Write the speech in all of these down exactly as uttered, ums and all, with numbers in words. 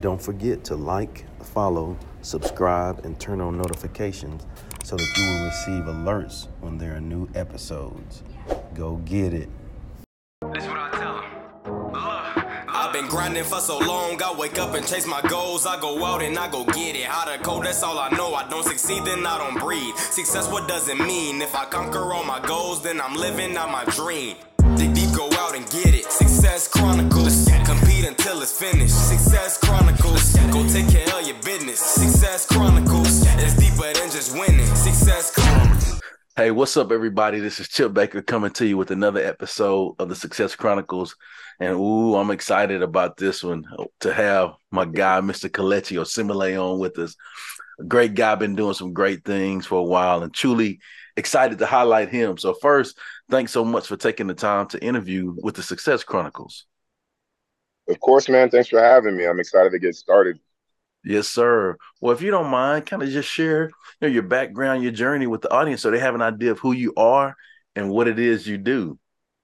Don't forget to like, follow, subscribe, and turn on notifications so that you will receive alerts when there are new episodes. Go get it. That's what I tell 'em. Look, I've been grinding for so long, I wake up and chase my goals. I go out and I go get it. Hot or cold, that's all I know. I don't succeed, then I don't breathe. Success, what does it mean? If I conquer all my goals, then I'm living out my dream. Dig deep, go out and get it. Success Chronicles. Compete until it's finished. Success Chronicles. Go take care of your business. Success Chronicles. It's deeper than just winning. Success Chronicles. Hey, what's up, everybody? This is Chip Baker coming to you with another episode of the Success Chronicles. And, ooh, I'm excited about this one to have my guy, Mister Kelechi Osemele, on with us. A great guy, been doing some great things for a while and truly excited to highlight him. So first, thanks so much for taking the time to interview with the Success Chronicles. Of course, man. Thanks for having me. I'm excited to get started. Yes, sir. Well, if you don't mind, kind of just share you know, your background, your journey with the audience so they have an idea of who you are and what it is you do.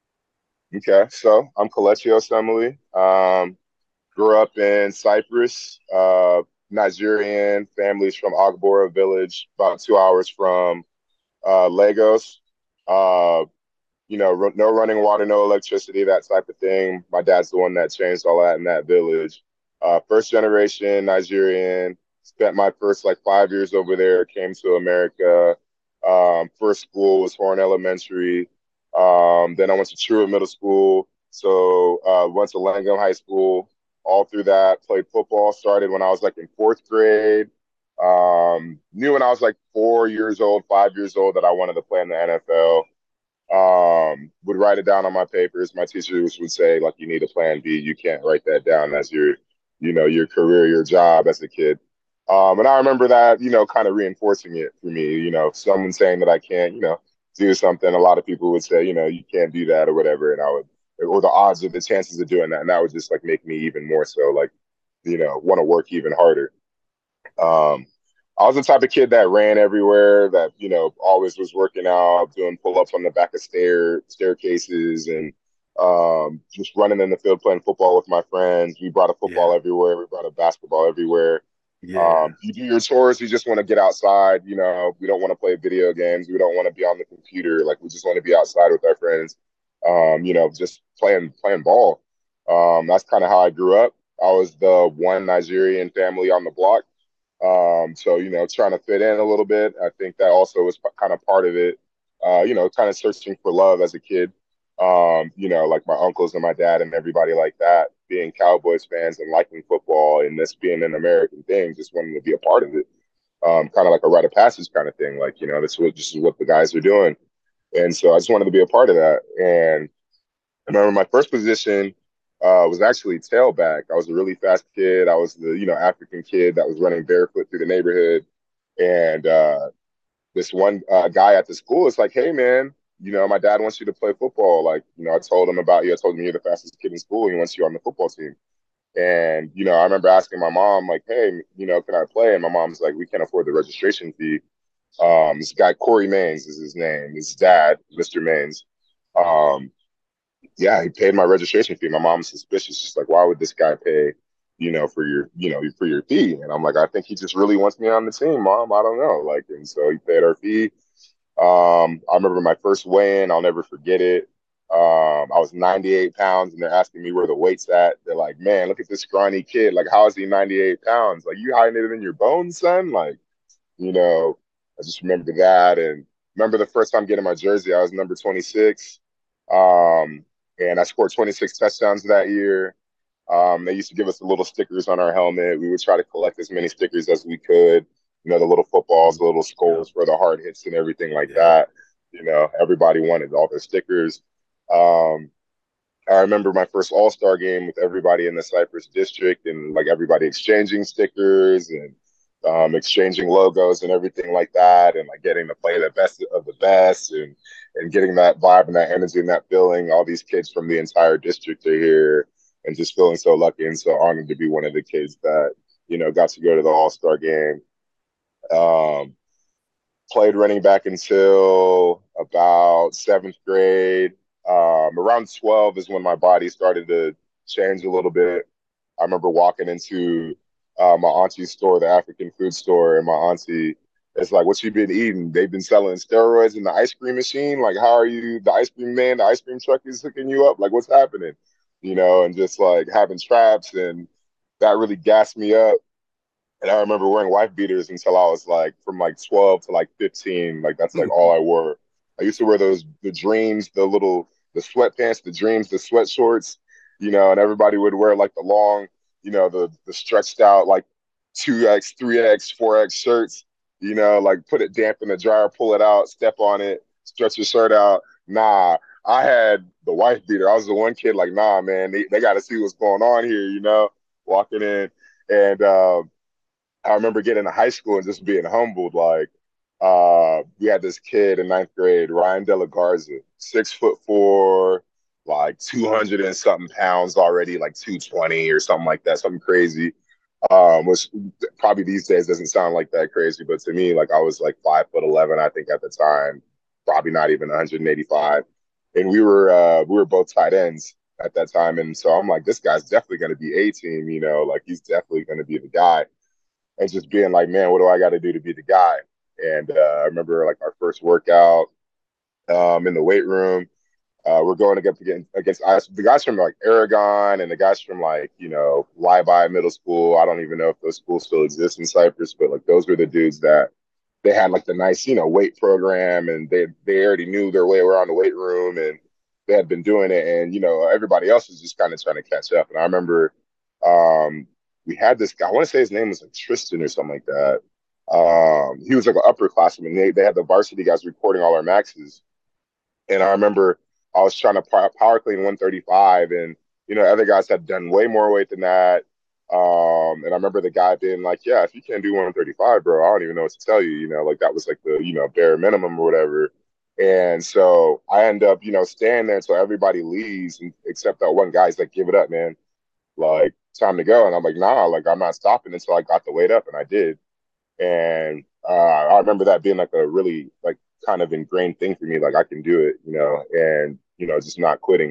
Okay, so I'm Kelechi Osemele. Um, grew up in Cyprus, uh, Nigerian. Families from Agbora village, about two hours from uh, Lagos. Uh, you know, r- no running water, no electricity, that type of thing. My dad's the one that changed all that in that village. Uh, first generation Nigerian. Spent my first like five years over there. Came to America. Um, first school was Horn Elementary. Um, then I went to Truett Middle School. So uh, went to Langham High School. All through that, played football. Started when I was like in fourth grade. Um, knew when I was like four years old, five years old that I wanted to play in the N F L. Um, would write it down on my papers. My teachers would say, like, you need a plan B. You can't write that down as your, you know, your career, your job as a kid. Um, and I remember that, you know, kind of reinforcing it for me, you know, someone saying that I can't, you know, do something. A lot of people would say, you know, you can't do that or whatever. And I would, or the odds of the chances of doing that. And that would just like make me even more so like, you know, want to work even harder. Um, I was the type of kid that ran everywhere, that, you know, always was working out, doing pull-ups on the back of stair staircases and um, just running in the field playing football with my friends. We brought a football Yeah. everywhere. We brought a basketball everywhere. Yeah. Um, you do your chores. You just want to get outside. You know, we don't want to play video games. We don't want to be on the computer. Like, we just want to be outside with our friends, um, you know, just playing, playing ball. Um, that's kind of how I grew up. I was the one Nigerian family on the block. Um, so, you know, trying to fit in a little bit. I think that also was p- kind of part of it. Uh, you know, kind of searching for love as a kid. Um, you know, like my uncles and my dad and everybody like that, being Cowboys fans and liking football and this being an American thing, just wanting to be a part of it. Um, kind of like a rite of passage kind of thing. Like, you know, this is what this is what the guys are doing. And so I just wanted to be a part of that. And I remember my first position uh, was actually tailback. I was a really fast kid. I was the, you know, African kid that was running barefoot through the neighborhood. And uh, this one uh, guy at the school is like, hey, man, you know, my dad wants you to play football. Like, you know, I told him about you. I told him you're the fastest kid in school. He wants you on the football team. And, you know, I remember asking my mom, like, hey, you know, can I play? And my mom's like, we can't afford the registration fee. Um, this guy, Corey Maines is his name. His dad, Mister Maines. Um, yeah, he paid my registration fee. My mom's suspicious. She's like, why would this guy pay, you know, for your, you know, for your fee? And I'm like, I think he just really wants me on the team, Mom. I don't know. Like, and so he paid our fee. Um, I remember my first weigh-in. I'll never forget it. Um, I was ninety-eight pounds, and they're asking me where the weight's at. They're like, man, look at this scrawny kid. Like, how is he ninety-eight pounds? Like, you hiding it in your bones, son? Like, you know, I just remember that. And remember the first time getting my jersey, I was number twenty-six. Um, and I scored twenty-six touchdowns that year. Um, they used to give us the little stickers on our helmet. We would try to collect as many stickers as we could. You know, the little footballs, the little skulls for the hard hits and everything like Yeah. that. You know, everybody wanted all their stickers. Um, I remember my first All-Star game with everybody in the Cypress district and like everybody exchanging stickers and um, exchanging logos and everything like that, and like getting to play the best of the best and and getting that vibe and that energy and that feeling. All these kids from the entire district are here, and just feeling so lucky and so honored to be one of the kids that, you know, got to go to the All-Star game. Um, Played running back until about seventh grade. Um, around twelve is when my body started to change a little bit. I remember walking into uh, my auntie's store, the African food store, and my auntie is like, "What you been eating?" They've been selling steroids in the ice cream machine. Like, how are you? The ice cream man, the ice cream truck is hooking you up. Like, what's happening? You know, and just like having traps, and that really gassed me up. And I remember wearing wife beaters until I was like from like twelve to like fifteen. Like that's like all I wore. I used to wear those the dreams, the little the sweatpants, the dreams, the sweat shorts, you know, and everybody would wear like the long, you know, the the stretched out like two X, three X, four X shirts, you know, like put it damp in the dryer, pull it out, step on it, stretch your shirt out. Nah, I had the wife beater. I was the one kid like, nah, man, they, they got to see what's going on here, you know, walking in. And um, I remember getting to high school and just being humbled. Like, uh, we had this kid in ninth grade, Ryan De La Garza, six foot four, like two hundred and something pounds already, like two twenty or something like that, something crazy. Um, which probably these days doesn't sound like that crazy, but to me, like I was like five foot eleven, I think at the time, probably not even one hundred eighty-five, and we were uh, we were both tight ends at that time, and so I'm like, this guy's definitely going to be A team, you know, like he's definitely going to be the guy, and just being like, man, what do I got to do to be the guy? And uh, I remember like our first workout um, in the weight room. Uh, we're going against against us, the guys from like Aragon and the guys from like, you know, Libi Middle School. I don't even know if those schools still exist in Cyprus, but like those were the dudes that they had like the nice, you know, weight program, and they they already knew their way around the weight room, and they had been doing it, and you know everybody else was just kind of trying to catch up. And I remember um, we had this guy. I want to say his name was like Tristan or something like that. Um, he was like an upperclassman. They they had the varsity guys recording all our maxes, and I remember I was trying to power clean one thirty-five, and you know other guys had done way more weight than that. Um, and I remember the guy being like, "Yeah, if you can't do one thirty-five, bro, I don't even know what to tell you." You know, like that was like the you know bare minimum or whatever. And so I end up, you know, staying there until everybody leaves, and, except that one guy's like, "Give it up, man. Like, time to go." And I'm like, "Nah, like I'm not stopping until I got the weight up," and I did. And uh, I remember that being like a really like kind of ingrained thing for me. Like I can do it, you know, and you know, just not quitting.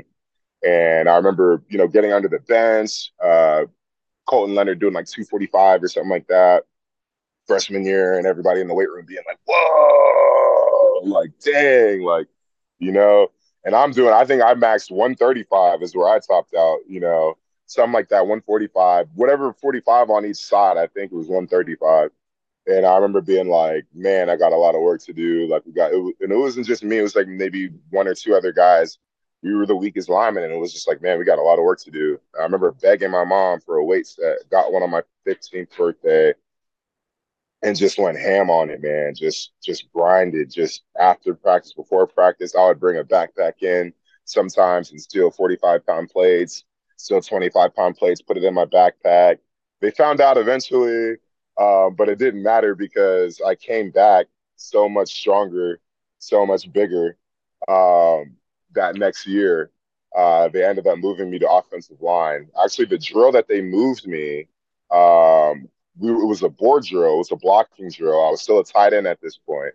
And I remember, you know, getting under the bench, uh, Colton Leonard doing like two forty-five or something like that freshman year, and everybody in the weight room being like, "Whoa!" Like, dang, like, you know. And I'm doing, I think I maxed one thirty-five is where I topped out, you know, something like that, one forty-five, whatever forty-five on each side. I think it was one thirty-five. And I remember being like, man, I got a lot of work to do. Like we got, it, and it wasn't just me. It was like maybe one or two other guys. We were the weakest linemen, and it was just like, man, we got a lot of work to do. I remember begging my mom for a weight set. Got one on my fifteenth birthday, and just went ham on it, man. Just, just grinded. Just after practice, before practice, I would bring a backpack in sometimes and steal forty-five pound plates, steal twenty-five pound plates, put it in my backpack. They found out eventually. Um, but it didn't matter because I came back so much stronger, so much bigger. Um, that next year, uh, they ended up moving me to offensive line. Actually, the drill that they moved me, um, we, it was a board drill. It was a blocking drill. I was still a tight end at this point.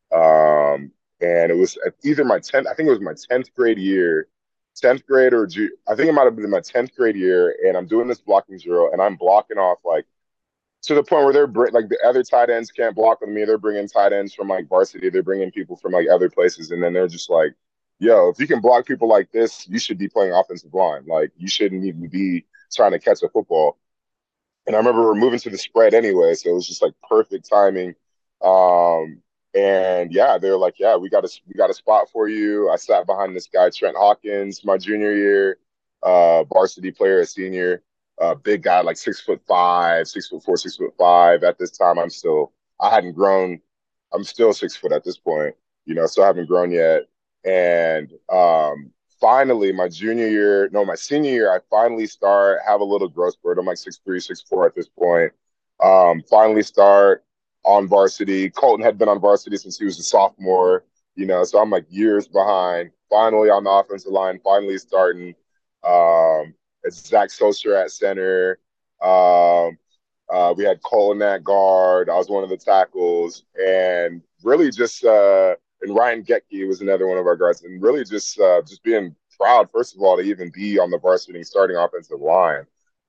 Um, and it was either my tenth, I think it was my tenth grade year, tenth grade or I think it might have been my tenth grade year. And I'm doing this blocking drill, and I'm blocking off like, to the point where they're like the other tight ends can't block with me. They're bringing tight ends from like varsity. They're bringing people from like other places. And then they're just like, yo, if you can block people like this, you should be playing offensive line. Like you shouldn't even be trying to catch a football. And I remember we're moving to the spread anyway. So it was just like perfect timing. Um, and yeah, they were like, yeah, we got a, we got a spot for you. I sat behind this guy, Trent Hawkins, my junior year, uh, varsity player, a senior. A uh, big guy, like six foot five, six foot four, six foot five. At this time, I'm still, I hadn't grown. I'm still six foot at this point, you know, still haven't grown yet. And um, finally, my junior year, no, my senior year, I finally start, have a little growth spurt. I'm like six three, six four at this point. Um, finally start on varsity. Colton had been on varsity since he was a sophomore, you know, so I'm like years behind. Finally on the offensive line, finally starting. Um, It's Zach Socher at center. Um, uh, we had Colin at guard. I was one of the tackles. And really just uh, – and Ryan Getke was another one of our guards. And really just uh, just being proud, first of all, to even be on the varsity starting offensive line.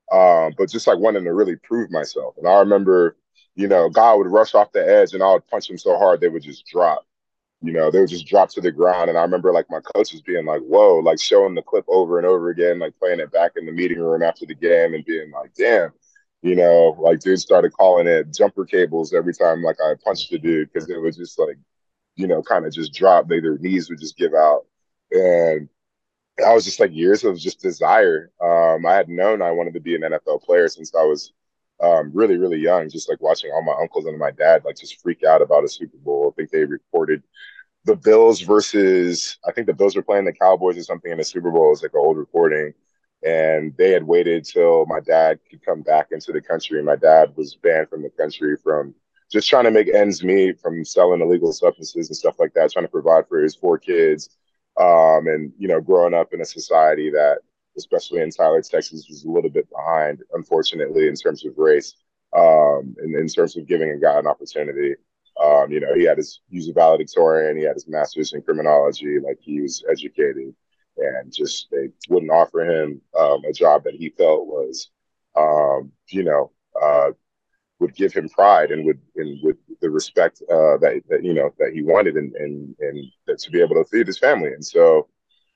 um, but just like wanting to really prove myself. And I remember, you know, God would rush off the edge and I would punch him so hard they would just drop. You know, they would just drop to the ground. And I remember like my coaches being like, whoa, like showing the clip over and over again, like playing it back in the meeting room after the game and being like, damn, you know, like dudes started calling it jumper cables every time like I punched a dude because it was just like, you know, kind of just drop. They, their knees would just give out. And I was just like years of just desire. Um, I had known I wanted to be an N F L player since I was um, really, really young, just like watching all my uncles and my dad like just freak out about a Super Bowl. I think they recorded the Bills versus, I think the Bills were playing the Cowboys or something in the Super Bowl. It was like an old recording. And they had waited till my dad could come back into the country. And my dad was banned from the country from just trying to make ends meet, from selling illegal substances and stuff like that, trying to provide for his four kids. Um, and, you know, growing up in a society that, especially in Tyler, Texas, was a little bit behind, unfortunately, in terms of race, um, and in terms of giving a guy an opportunity. Um, you know, he had his, he was a valedictorian, he had his master's in criminology, like he was educated, and just they wouldn't offer him um, a job that he felt was, um, you know, uh, would give him pride and would and would the respect uh, that that you know that he wanted and and and that to be able to feed his family. And so,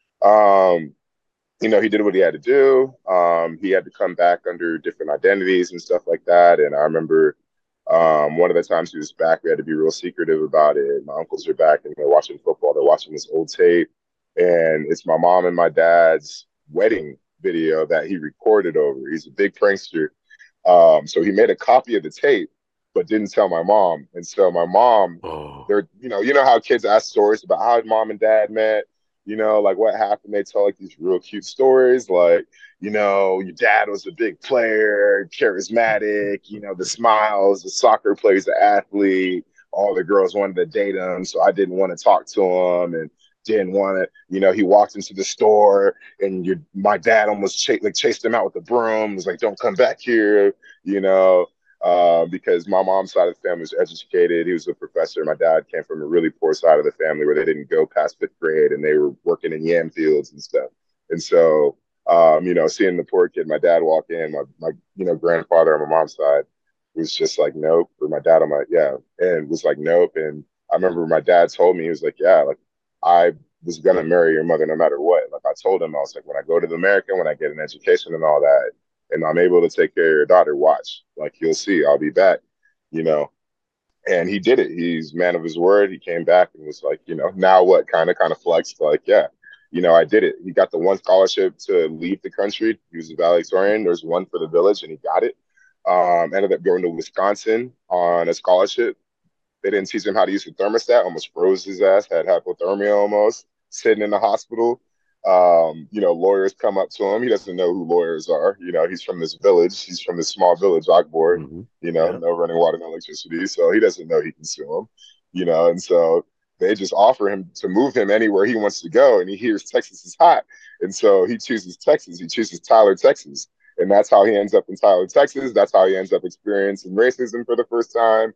um, you know, he did what he had to do. Um, he had to come back under different identities and stuff like that. And I remember um, one of the times he was back, we had to be real secretive about it. My uncles are back and they're watching football. They're watching this old tape, and it's my mom and my dad's wedding video that he recorded over. He's a big prankster. Um, so he made a copy of the tape, but didn't tell my mom. And so my mom, Oh, they're, you know, you know how kids ask stories about how mom and dad met, you know, like what happened. They tell like these real cute stories, like, you know, your dad was a big player, charismatic, you know, the smiles, the soccer plays, the athlete, all the girls wanted to date him. So I didn't want to talk to him and didn't want to, you know, he walked into the store and your my dad almost ch- like chased him out with the broom. Was like, "Don't come back here," you know, uh, because my mom's side of the family was educated. He was a professor. My dad came from a really poor side of the family where they didn't go past fifth grade and they were working in yam fields and stuff. And so, um, you know, seeing the poor kid, my dad walk in, my my you know grandfather on my mom's side was just like, "Nope," or my dad on my yeah, and was like, "Nope." And I remember my dad told me, he was like, "Yeah, like I was gonna marry your mother no matter what." Like I told him, I was like, when I go to the American, when I get an education and all that, and I'm able to take care of your daughter, watch. Like you'll see, I'll be back, you know. And he did it. He's man of his word. He came back and was like, you know, now what? Kind of, kind of flexed, like, yeah, you know, I did it. He got the one scholarship to leave the country. He was a valedictorian. There's one for the village, and he got it. Um, ended up going to Wisconsin on a scholarship. They didn't teach him how to use the thermostat, almost froze his ass, had hypothermia almost, sitting in the hospital. Um, you know, lawyers come up to him. He doesn't know who lawyers are. You know, he's from this village. He's from this small village, Ogborg, mm-hmm. you know, Yeah. no running water, no electricity. So he doesn't know he can sue him, you know, and so they just offer him to move him anywhere he wants to go. And he hears Texas is hot. And so he chooses Texas. He chooses Tyler, Texas. And that's how he ends up in Tyler, Texas. That's how he ends up experiencing racism for the first time.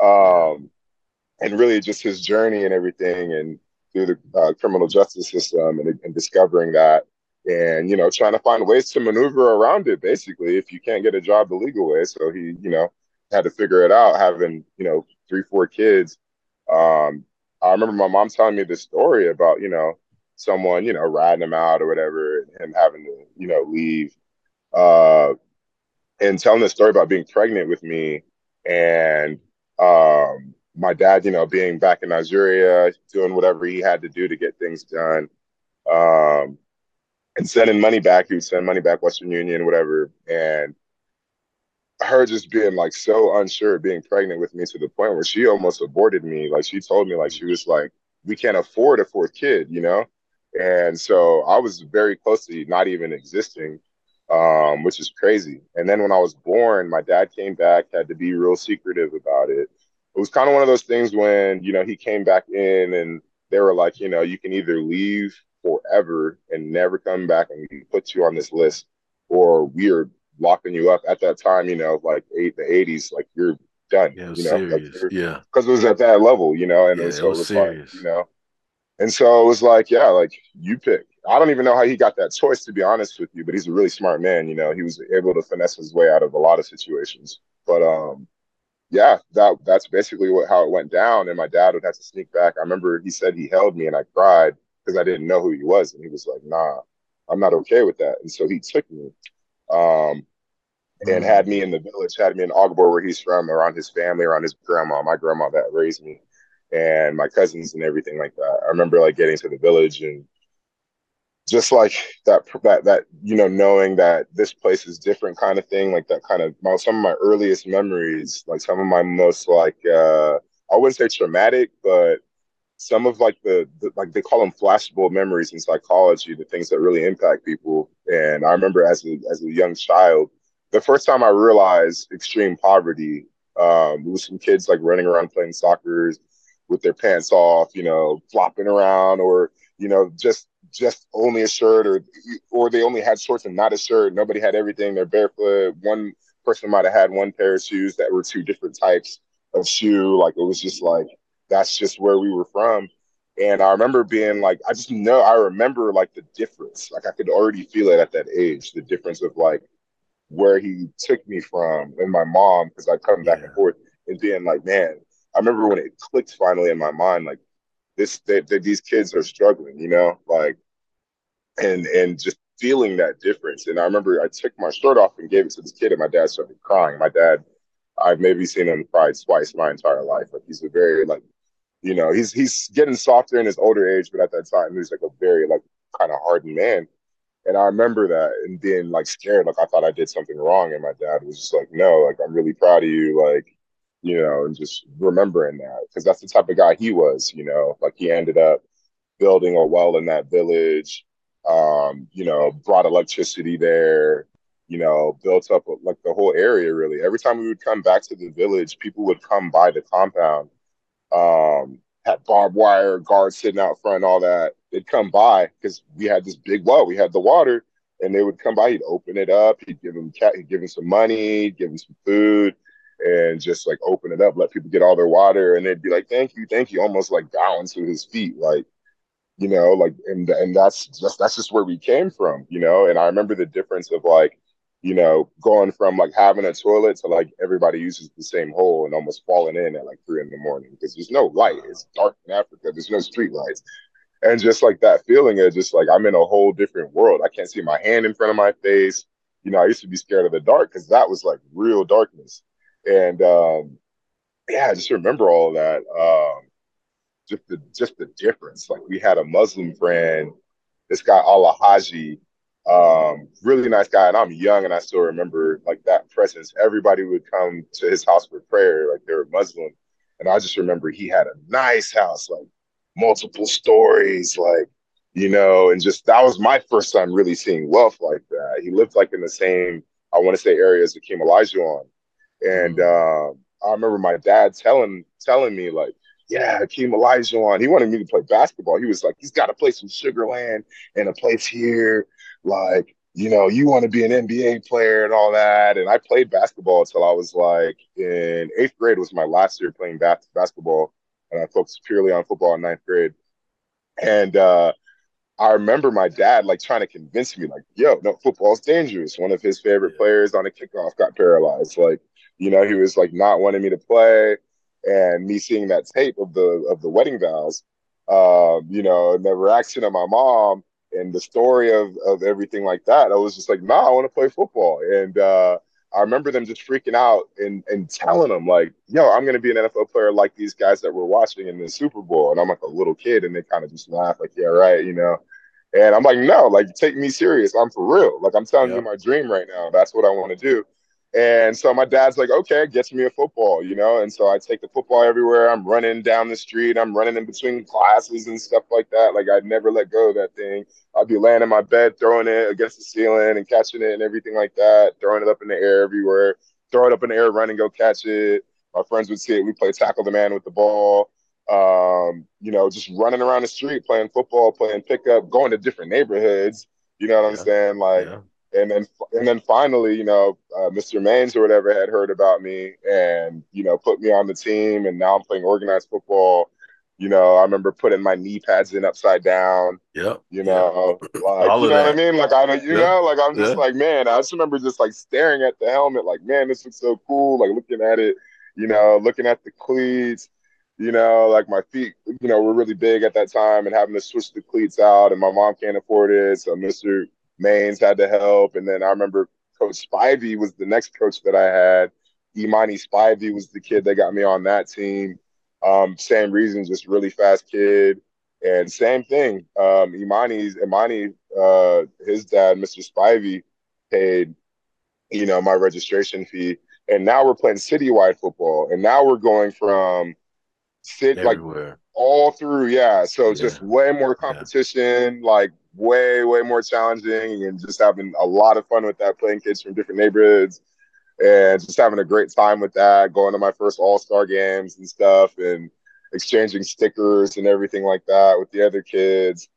Um, and really just his journey and everything, and through the uh, criminal justice system, and, and discovering that, and, you know, trying to find ways to maneuver around it, basically, if you can't get a job the legal way. So he, you know, had to figure it out, having, you know, three, four kids. Um, I remember my mom telling me this story about, you know, someone, you know, riding him out or whatever, and him having to, you know, leave. Uh, and telling the story about being pregnant with me, and um, my dad, you know, being back in Nigeria, doing whatever he had to do to get things done, um, and sending money back. He would send money back, Western Union, whatever. And her just being like so unsure, being pregnant with me to the point where she almost aborted me. Like she told me, like she was like, we can't afford a fourth kid, you know? And so I was very close to not even existing, um, which is crazy. And then when I was born, my dad came back, had to be real secretive about it. It was kind of one of those things when, you know, he came back in and they were like, you know, you can either leave forever and never come back and we put you on this list, or we're locking you up at that time, you know, like eight, the eighties, like you're done, Yeah, it was you know, like serious. Yeah. because it was at that level, you know, and Yeah, then it so it was was like, serious. you know, and so it was like, yeah, like you pick. I don't even know how he got that choice, to be honest with you, but he's a really smart man. You know, he was able to finesse his way out of a lot of situations. But um, yeah, that that's basically what how it went down. And my dad would have to sneak back. I remember he said he held me and I cried because I didn't know who he was, and he was like, "Nah, I'm not okay with that." And so he took me. Um, and Mm. had me in the village, had me in Ogbar, where he's from, around his family, around his grandma, my grandma that raised me, and my cousins and everything like that. I remember like getting to the village and just like that, that, that, you know, knowing that this place is different kind of thing, like that kind of, my, some of my earliest memories, like some of my most like, uh, I wouldn't say traumatic, but some of like the, the like they call them flashbulb memories in psychology, the things that really impact people. And I remember as a as a young child, the first time I realized extreme poverty, um, it was some kids like running around playing soccer with their pants off, you know, flopping around, or you know, just just only a shirt, or or they only had shorts and not a shirt. Nobody had everything. They're barefoot. One person might have had one pair of shoes that were two different types of shoe. Like it was just like that's just where we were from. And I remember being like, I just know, I remember like the difference. Like I could already feel it at that age, the difference of like where he took me from and my mom, because I'd come back Yeah. and forth and being like, man, I remember when it clicked finally in my mind, like this, that, that these kids are struggling, you know, like, and, and just feeling that difference. And I remember I took my shirt off and gave it to this kid and my dad started crying. My dad, I've maybe seen him cry twice my entire life. Like he's a very like, you know, he's he's getting softer in his older age, but at that time he was like a very like kind of hardened man. And I remember that and being like scared, like I thought I did something wrong. And my dad was just like, no, like I'm really proud of you, like, you know, and just remembering that because that's the type of guy he was, you know, like he ended up building a well in that village, um, you know, brought electricity there, you know, built up like the whole area really. Every time we would come back to the village, people would come by the compound, um, had barbed wire, guards sitting out front, all that. They'd come by because we had this big well, we had the water, and they would come by. He'd open it up, he'd give them cat, he'd give them some money, he'd give them some food, and just like open it up, let people get all their water, and they'd be like, "Thank you, thank you," almost like bowing to his feet, like you know, like and and that's just that's just where we came from, you know. And I remember the difference of like you know, going from like having a toilet to like everybody uses the same hole and almost falling in at like three in the morning because there's no light. It's dark in Africa. There's no street lights. And just like that feeling of just like I'm in a whole different world. I can't see my hand in front of my face. You know, I used to be scared of the dark because that was like real darkness. And um, yeah, I just remember all of that. Um, just the just the difference. Like we had a Muslim friend, this guy Allah Haji, um, really nice guy, and I'm young and I still remember like that presence. Everybody would come to his house for prayer, like they were Muslim, and I just remember he had a nice house, like multiple stories, like you know, and just that was my first time really seeing wealth like that. He lived like in the same, I want to say, areas that Kim Elijah on, and Mm. um, I remember my dad telling telling me like, yeah, Hakeem Olajuwon. He wanted me to play basketball. He was like, he's got to play some Sugar Land and a place here. Like, you know, you want to be an N B A player and all that. And I played basketball until I was like in eighth grade was my last year playing bas- basketball. And I focused purely on football in ninth grade. And uh, I remember my dad like trying to convince me, like, yo, no, football's dangerous. One of his favorite Yeah. players on a kickoff got paralyzed. Like, you know, he was like not wanting me to play. And me seeing that tape of the of the wedding vows, um, you know, and the reaction of my mom and the story of of everything like that, I was just like, nah, I want to play football. And uh I remember them just freaking out and and telling them like, yo, I'm gonna be an N F L player like these guys that we're watching in the Super Bowl. And I'm like a little kid, and they kind of just laugh, like, yeah, right, you know. And I'm like, no, like, take me serious. I'm for real. Like, I'm telling you Yep. my dream right now. That's what I want to do. And so my dad's like, okay, get me a football, you know? And so I take the football everywhere. I'm running down the street. I'm running in between classes and stuff like that. Like, I'd never let go of that thing. I'd be laying in my bed, throwing it against the ceiling and catching it and everything like that, throwing it up in the air everywhere, throw it up in the air, run and go catch it. My friends would see it. We play tackle the man with the ball, um, you know, just running around the street, playing football, playing pickup, going to different neighborhoods. You know what I'm Yeah. saying? Like, Yeah. and then and then finally, you know, uh, mister Maines or whatever had heard about me and you know put me on the team, and now I'm playing organized football. You know, I remember putting my knee pads in upside down. Yep. You Yep. know, like, All you of know what I that. mean? Like, I, you Yeah. know, like, I'm just Yeah. like, man, I just remember just like staring at the helmet, like, man, this looks so cool. Like, looking at it, you know, looking at the cleats, you know, like my feet, you know, were really big at that time and having to switch the cleats out, and my mom can't afford it. So mister Maines had to help. And then I remember Coach Spivey was the next coach that I had. Imani Spivey was the kid that got me on that team. Um, same reason, just really fast kid. And same thing, um, Imani's Imani, uh, his dad, mister Spivey, paid, you know, my registration fee. And now we're playing citywide football. And now we're going from sit like Everywhere. all through, yeah. So Yeah. just way more Yeah. competition, like way, way more challenging, and just having a lot of fun with that, playing kids from different neighborhoods and just having a great time with that, going to my first all-star games and stuff, and exchanging stickers and everything like that with the other kids.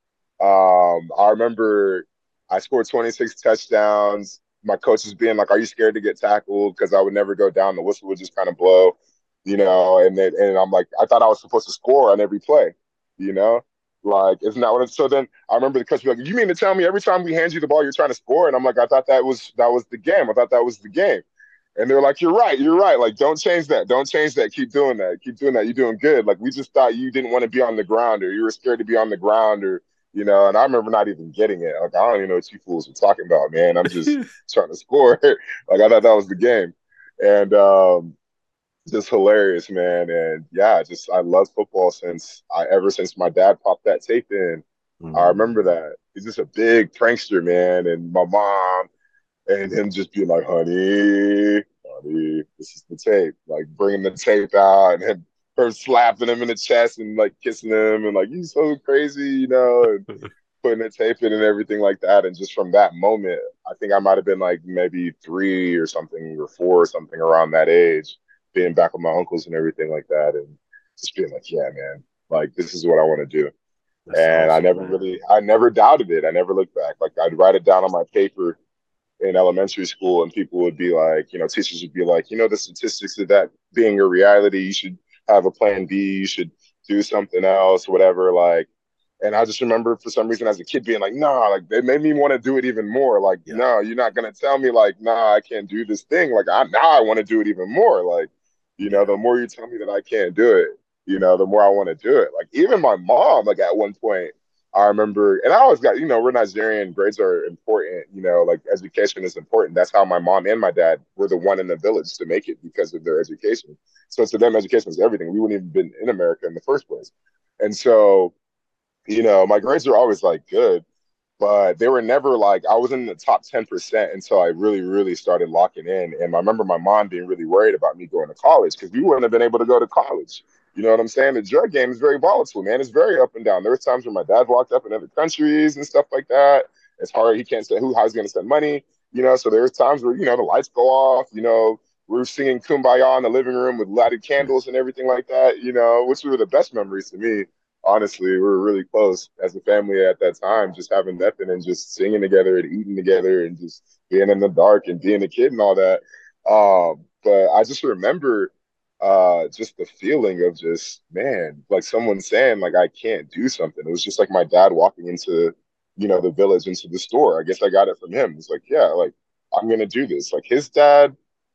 um I remember I scored twenty-six touchdowns. My coaches being like, are you scared to get tackled? Because I would never go down, the whistle would just kind of blow, you know. And then, and I'm like, I thought I was supposed to score on every play, you know. Like, isn't that what it's, so then I remember the coach be like, you mean to tell me every time we hand you the ball you're trying to score? And I'm like, I thought that was that was the game. I thought that was the game. And they're like, you're right, you're right. Like, don't change that. Don't change that. Keep doing that. Keep doing that. You're doing good. Like, we just thought you didn't want to be on the ground, or you were scared to be on the ground, or, you know, and I remember not even getting it. Like, I don't even know what you fools were talking about, man. I'm just trying to score. Like, I thought that was the game. And um, just hilarious, man. And yeah, just, I love football since I, ever since my dad popped that tape in. I remember Mm. that. He's just a big prankster, man. And my mom, and him just being like, honey, honey, this is the tape. Like, bringing the tape out, and him, her slapping him in the chest and like kissing him and like, you so crazy, you know, and putting the tape in and everything like that. And just from that moment, I think I might have been like maybe three or something, or four or something, around that age, being back with my uncles and everything like that. And just being like, yeah, man, like, this is what I want to do. That's And I awesome, never man. really, I never doubted it. I never looked back. Like, I'd write it down on my paper in elementary school, and people would be like, you know, teachers would be like, you know, the statistics of that being a reality, you should have a plan B, you should do something else, whatever. Like, and I just remember for some reason as a kid being like, nah, like, they made me want to do it even more. Like, Yeah. no, you're not gonna tell me like, nah, I can't do this thing. Like, I now I want to do it even more. Like, you know, Yeah. the more you tell me that I can't do it, you know, the more I want to do it. Like, even my mom, like, at one point, I remember, and I always got, you know, we're Nigerian, grades are important, you know, like, education is important. That's how my mom and my dad were the one in the village to make it, because of their education. So to them, education was everything. We wouldn't even been in America in the first place. And so, you know, my grades were always like good, but they were never like, I was in the top ten percent until I really, really started locking in. And I remember my mom being really worried about me going to college, because we wouldn't have been able to go to college. You know what I'm saying? The drug game is very volatile, man. It's very up and down. There was times when my dad walked up in other countries and stuff like that. It's hard. He can't say who, how he's going to spend money, you know? So there was times where, you know, the lights go off, you know, we were singing Kumbaya in the living room with lighted candles and everything like that, you know, which were the best memories to me. Honestly, we were really close as a family at that time, just having nothing and just singing together and eating together and just being in the dark and being a kid and all that. Um, but I just remember uh, just the feeling of just, man, like someone saying, like, I can't do something. It was just like my dad walking into, you know, the village, into the store. I guess I got it from him. It's like, yeah, like, I'm going to do this. Like, his dad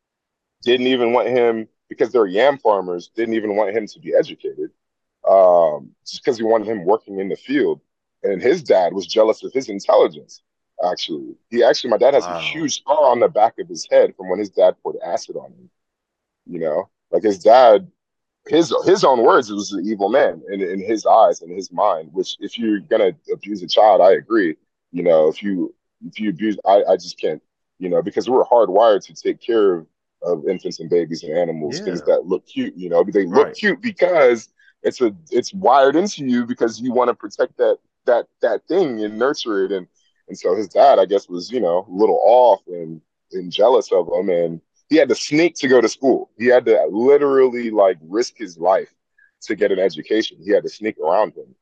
didn't even want him, because they're yam farmers, didn't even want him to be educated, um, just because he wanted him working in the field. And his dad was jealous of his intelligence. Actually, he actually, my dad has a Wow. huge scar on the back of his head from when his dad poured acid on him. You know, like, his dad, his his own words, it was an evil man in in his eyes and his mind. Which, if you're gonna abuse a child, I agree. You know, if you if you abuse, I I just can't. You know, because we're hardwired to take care of of infants and babies and animals, things Yeah. that look cute. You know, they look Right. cute because it's a it's wired into you, because you want to protect that that that thing and nurture it. And and so his dad, I guess, was, you know, a little off and and jealous of him, and he had to sneak to go to school. He had to literally like risk his life to get an education. He had to sneak around him,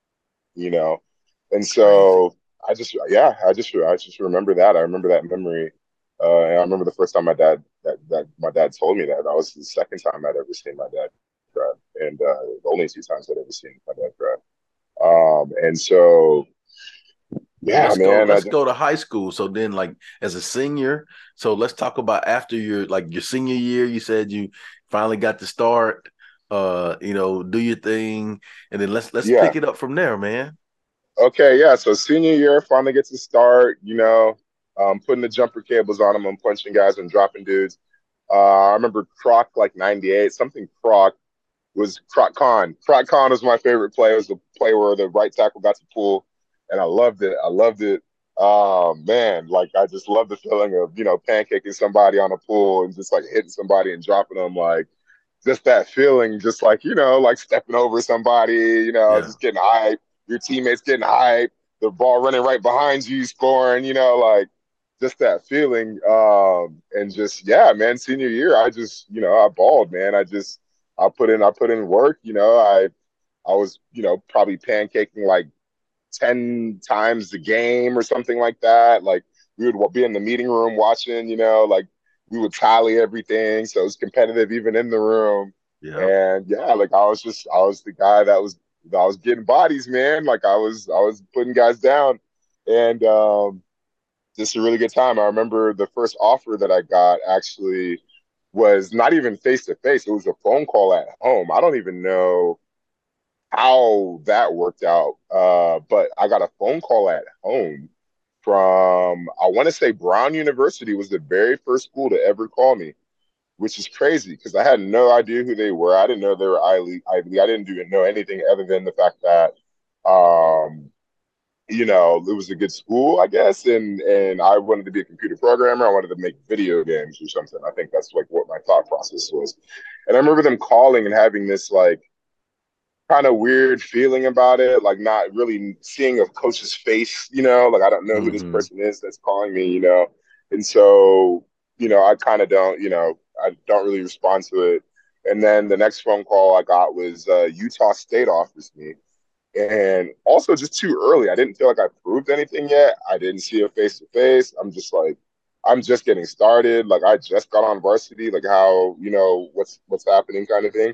you know. And Crazy. so I just, yeah, I just, I just remember that. I remember that memory. Uh, and I remember the first time my dad, that, that my dad told me that. That was the second time I'd ever seen my dad cry. and uh, the only two times I'd ever seen my dad cry. Um, and so, Well, yeah, let's go. man. I Let's just, go to high school. So then, like as a senior, so let's talk about after your like your senior year. You said you finally got to start, uh, you know, do your thing, and then let's let's yeah. pick it up from there, man. Okay, yeah. So senior year, finally get to start. You know, um, putting the jumper cables on them and punching guys and dropping dudes. Uh, I remember Croc like ninety-eight, something Croc was Croc Con. Croc Con was my favorite play. It was the play where the right tackle got to pull, and I loved it. I loved it. Um, man, like I just love the feeling of, you know, pancaking somebody on a pull and just like hitting somebody and dropping them. Like just that feeling, just like, you know, like stepping over somebody, you know, Yeah. just getting hyped, your teammates getting hyped, the ball running right behind you, scoring, you know, like just that feeling. Um, and just, yeah, man, senior year, I just, you know, I balled, man. I just, I put in, I put in work, you know, I, I was, you know, probably pancaking like ten times the game or something like that. Like we would be in the meeting room watching, you know, like we would tally everything. So it was competitive even in the room. Yeah. And yeah, like I was just, I was the guy that was, I was getting bodies, man. Like I was, I was putting guys down, and um, just a really good time. I remember the first offer that I got actually was not even face to face. It was a phone call at home. I don't even know how that worked out. Uh, but I got a phone call at home from, I want to say Brown University was the very first school to ever call me, which is crazy because I had no idea who they were. I didn't know they were Ivy League. I didn't even know anything other than the fact that, um, you know, it was a good school, I guess. And, and I wanted to be a computer programmer. I wanted to make video games or something. I think that's like what my thought process was. And I remember them calling and having this like, kind of weird feeling about it, like not really seeing a coach's face, you know, like I don't know who this Mm-hmm. person is that's calling me, you know. And so, you know, I kind of don't, you know, I don't really respond to it. And then the next phone call I got was uh, Utah State offers me. And also just too early. I didn't feel like I proved anything yet. I didn't see a face to face. I'm just like, I'm just getting started. Like I just got on varsity, like how, you know, what's what's happening kind of thing.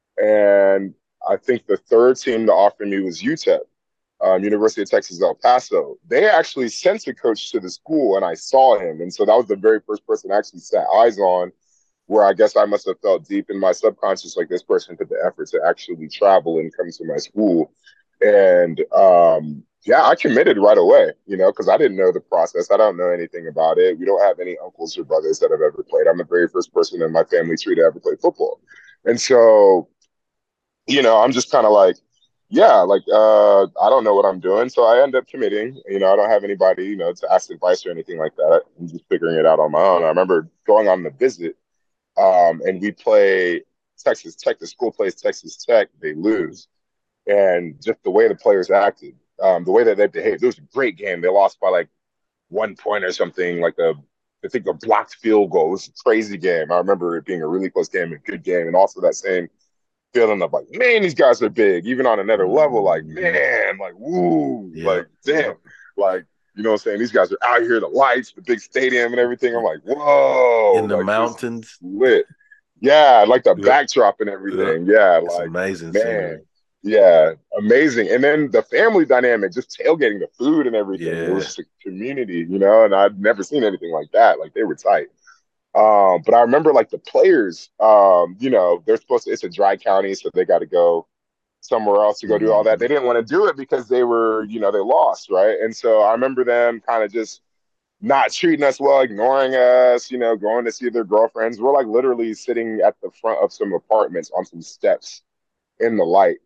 And I think the third team to offer me was U T E P, um, University of Texas El Paso. They actually sent a coach to the school, and I saw him. And so that was the very first person I actually sat eyes on, where I guess I must have felt deep in my subconscious, like this person put the effort to actually travel and come to my school. And um, yeah, I committed right away, you know, because I didn't know the process. I don't know anything about it. We don't have any uncles or brothers that have ever played. I'm the very first person in my family tree to ever play football. And so, you know, I'm just kind of like, yeah, like, uh, I don't know what I'm doing. So I end up committing. You know, I don't have anybody, you know, to ask advice or anything like that. I'm just figuring it out on my own. I remember going on the visit, um, and we play Texas Tech. The school plays Texas Tech. They lose. And just the way the players acted, um, the way that they behaved, it was a great game. They lost by like one point or something, like a, I think a blocked field goal. It was a crazy game. I remember it being a really close game, a good game. And also that same feeling of like, man, these guys are big, even on another level. Like, Mm-hmm. man, like, woo, Yeah. like, damn, like, you know what I'm saying? These guys are out here, the lights, the big stadium and everything. I'm like, whoa, In the like this is mountains. lit. Yeah, like the Yep. backdrop and Yep. everything. Yeah, It's like, amazing man, scenery. yeah, amazing. And then the family dynamic, just tailgating the food and everything. It was Yeah. just a community, you know, and I'd never seen anything like that. Like they were tight. Um, but I remember like the players, um, you know, they're supposed to, it's a dry county, so they got to go somewhere else to go do all that. Mm-hmm. They didn't want to do it because they were, you know, they lost, right? And so I remember them kind of just not treating us well, ignoring us, you know, going to see their girlfriends. We're like literally sitting at the front of some apartments on some steps in the light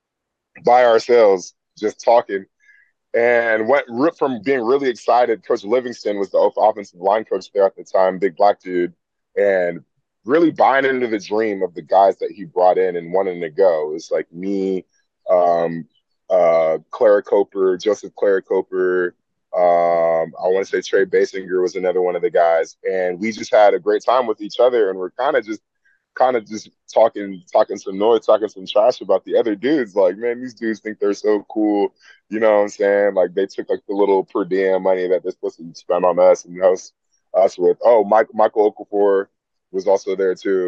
by ourselves, just talking. And went from being really excited. Coach Livingston was the offensive line coach there at the time, big black dude, and really buying into the dream of the guys that he brought in and wanting to go. It's like me, um, uh, Clara Coper, Joseph Clara Coper. Um, I want to say Trey Basinger was another one of the guys, and we just had a great time with each other, and we're kind of just kind of just talking talking some noise, talking some trash about the other dudes. Like, man, these dudes think they're so cool. You know what I'm saying? Like they took like the little per diem money that they're supposed to spend on us and us us with. Oh, Mike, Michael Okafor was also there too.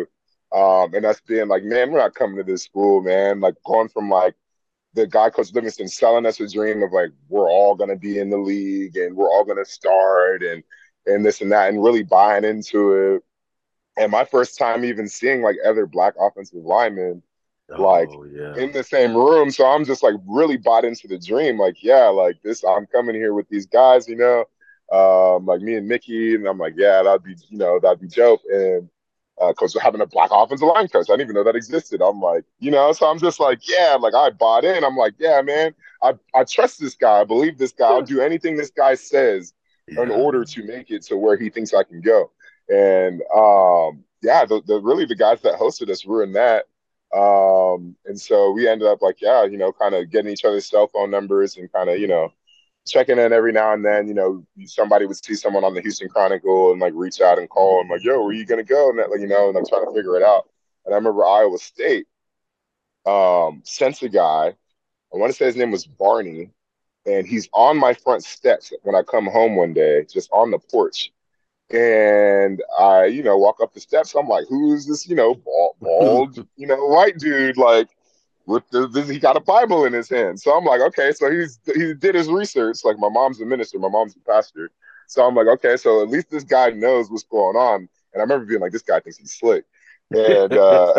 Um, and us being like, man, we're not coming to this school, man. Like going from like the guy Coach Livingston selling us a dream of like we're all gonna be in the league and we're all gonna start and and this and that and really buying into it. And my first time even seeing like other black offensive linemen like Oh yeah. in the same room. So I'm just like really bought into the dream. Like, yeah, like this, I'm coming here with these guys, you know, um, like me and Mickey. And I'm like, yeah, that'd be, you know, that'd be dope. And uh, coach having a black offensive line coach. I didn't even know that existed. I'm like, you know, so I'm just like, yeah, like I bought in. I'm like, yeah, man, I, I trust this guy. I believe this guy. I'll do anything this guy says in Yeah. order to make it to where he thinks I can go. And um, yeah, the, the really the guys that hosted us were in that. Um, and so we ended up like, yeah, you know, kind of getting each other's cell phone numbers and kind of, you know, checking in every now and then. You know, somebody would see someone on the Houston Chronicle and like reach out and call and like, yo, where you gonna go? And that, like, you know, and I'm trying to figure it out. And I remember Iowa State um sent a guy. I want to say his name was Barney, and he's on my front steps when I come home one day, just on the porch. And I, you know, walk up the steps. I'm like, who's this, you know, bald, bald you know, white dude? Like, with the, this, he got a Bible in his hand. So I'm like, okay, so he's he did his research. Like, my mom's a minister, my mom's a pastor. So I'm like, okay, so at least this guy knows what's going on. And I remember being like, this guy thinks he's slick. And uh,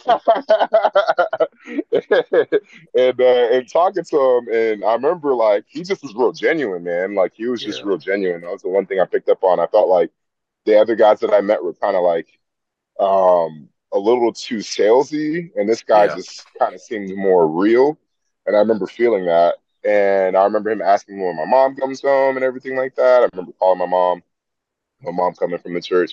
and uh, and talking to him, and I remember like he just was real genuine, man. Like he was just Yeah. real genuine. That was the one thing I picked up on. I felt like the other guys that I met were kind of like um, a little too salesy, and this guy Yeah. just kind of seemed more real. And I remember feeling that. And I remember him asking me when my mom comes home and everything like that. I remember calling my mom, my mom coming from the church.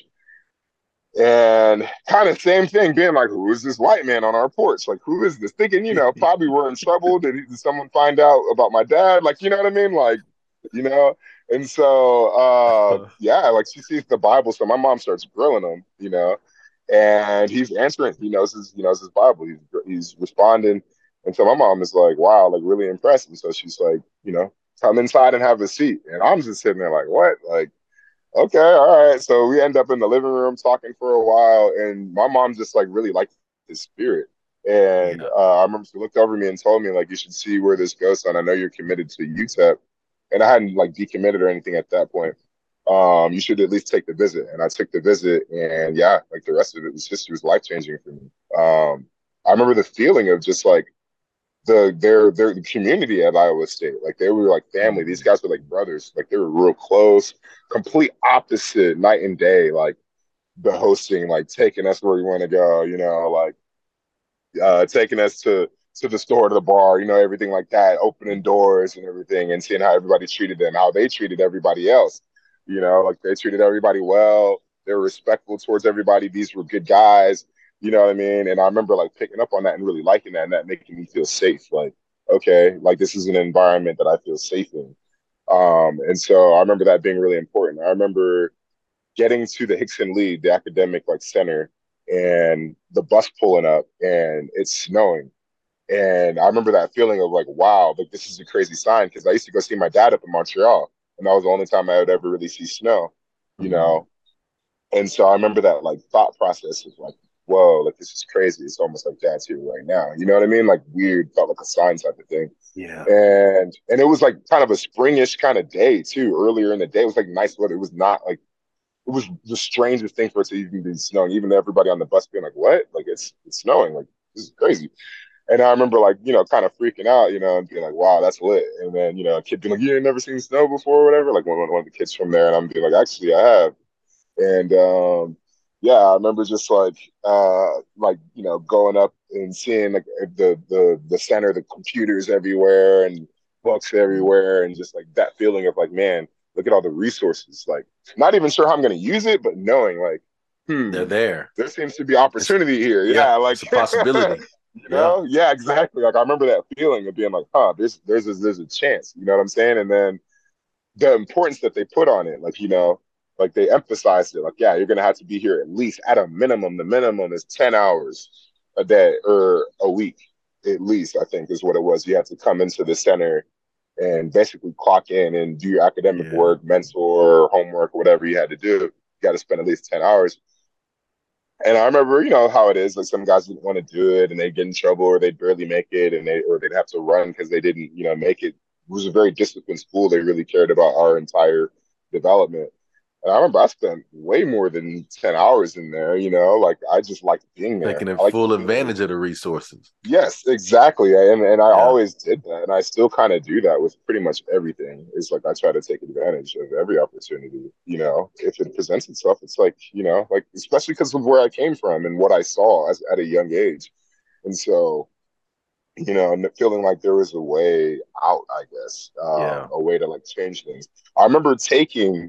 And kind of same thing, being like, who is this white man on our porch? Like, who is this? Thinking, you know, probably we're in trouble. Did, did someone find out about my dad? Like, you know what I mean? Like, you know? And so, uh, yeah, like she sees the Bible. So my mom starts grilling him, you know, and he's answering. He knows his, he knows his Bible. He's, he's responding. And so my mom is like, wow, like really impressed. And so she's like, you know, come inside and have a seat. And I'm just sitting there like, what? Like, okay, all right. So we end up in the living room talking for a while, and my mom just like really liked his spirit. And Yeah. uh, I remember she looked over me and told me like, you should see where this goes, son. I know you're committed to U T E P, and I hadn't like decommitted or anything at that point. Um, you should at least take the visit. And I took the visit, and yeah, like the rest of it was history, was life changing for me. Um, I remember the feeling of just like the their their community at Iowa State. Like they were like family. These guys were like brothers. Like they were real close. Complete opposite, night and day. Like the hosting, like taking us where we want to go. You know, like uh, taking us to to the store, to the bar. You know, everything like that. Opening doors and everything, and seeing how everybody treated them, how they treated everybody else. You know, like they treated everybody well. They were respectful towards everybody. These were good guys. You know what I mean? And I remember like picking up on that and really liking that and that making me feel safe. Like, okay, like this is an environment that I feel safe in. Um, and so I remember that being really important. I remember getting to the Hickson Lee, the academic like center, and the bus pulling up and it's snowing. And I remember that feeling of like, wow, like this is a crazy sign because I used to go see my dad up in Montreal, and that was the only time I would ever really see snow, you Mhm. know. And so I remember that like thought process of like, whoa, like this is crazy. It's almost like dad's here right now. You know what I mean? Like weird, felt like a sign type of thing. Yeah. And and it was like kind of a springish kind of day too. Earlier in the day, it was like nice weather. It was not like it was the strangest thing for it to even be snowing. Even everybody on the bus being like, "What? Like it's it's snowing? Like this is crazy." And I remember like you know kind of freaking out, you know, and being like, "Wow, that's lit." And then you know a kid being like, "You ain't never seen snow before, or whatever." Like one one of the kids from there, and I'm being like, "Actually, I have." And um, yeah, I remember just like uh, like you know going up and seeing like the the the center, the computers everywhere and books Mhm. everywhere, and just like that feeling of like, man, look at all the resources. Like, not even sure how I'm going to use it, but knowing like, They're hmm, there. there seems to be It's opportunity here. yeah, Yeah, like it's a possibility. you Yeah. know, yeah, exactly. Like I remember that feeling of being like, huh, there's there's a, there's a chance. You know what I'm saying? And then the importance that they put on it, like, you know, like they emphasized it, like, yeah, you're gonna have to be here at least at a minimum. The minimum is ten hours a day or a week, at least, I think is what it was. You have to come into the center and basically clock in and do your academic Yeah. work, mentor, homework, or whatever you had to do. You got to spend at least ten hours. And I remember, you know, how it is. Like some guys didn't want to do it, and they get in trouble, or they'd barely make it, and they or they'd have to run because they didn't, you know, make it. It was a very disciplined school. They really cared about our entire development. And I remember I spent way more than ten hours in there, you know, like I just liked being there. Taking I liked full being there. advantage of the resources. Yes, exactly. And and I Yeah. always did that. And I still kind of do that with pretty much everything. It's like I try to take advantage of every opportunity, you know, if it presents itself. It's like, you know, like especially because of where I came from and what I saw as at a young age. And so, you know, n- feeling like there was a way out, I guess, Yeah. um, a way to like change things. I remember taking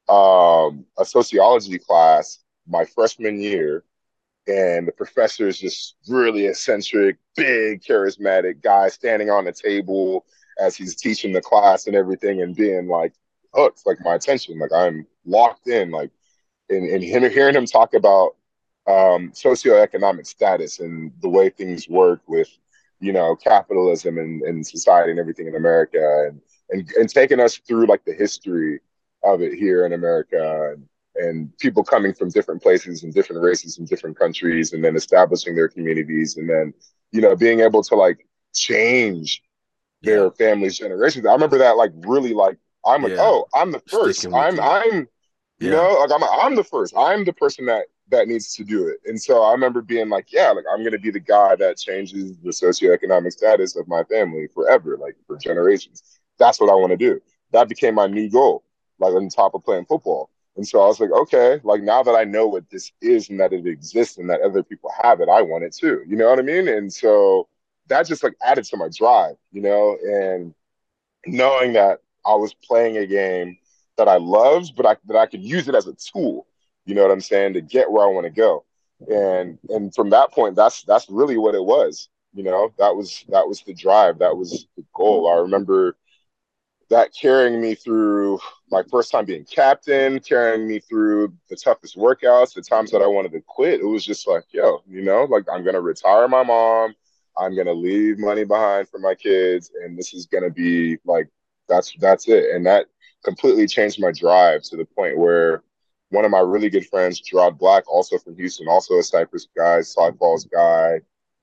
um, a sociology class my freshman year, and the professor is just really eccentric, big, charismatic guy standing on the table as he's teaching the class and everything, and being like hooked, like my attention, like I'm locked in, like and, and him hearing him talk about um, socioeconomic status and the way things work with, you know, capitalism and, and society and everything in America, and, and and taking us through like the history of it here in America, and and people coming from different places and different races and different countries, and then establishing their communities, and then, you know, being able to like change Yeah. their family's generations. I remember that like really like I'm like, Yeah. oh, I'm the first. Sticking with I'm you. I'm you Yeah. know, like I'm I'm the first. I'm the person that that needs to do it. And so I remember being like, yeah, like I'm gonna be the guy that changes the socioeconomic status of my family forever, like for generations. That's what I want to do. That became my new goal, like on top of playing football. And so I was like, okay, like now that I know what this is and that it exists and that other people have it, I want it too. You know what I mean? And so that just like added to my drive, you know, and knowing that I was playing a game that I loved, but I, that I could use it as a tool. You know what I'm saying, to get where I want to go. And and from that point, that's that's really what it was. You know, that was that was the drive. That was the goal. I remember that carrying me through my first time being captain, carrying me through the toughest workouts, the times that I wanted to quit. It was just like, yo, you know, like I'm gonna retire my mom. I'm gonna leave money behind for my kids, and this is gonna be like that's that's it. And that completely changed my drive to the point where one of my really good friends, Gerard Black, also from Houston, also a Cypress guy, Side Falls guy.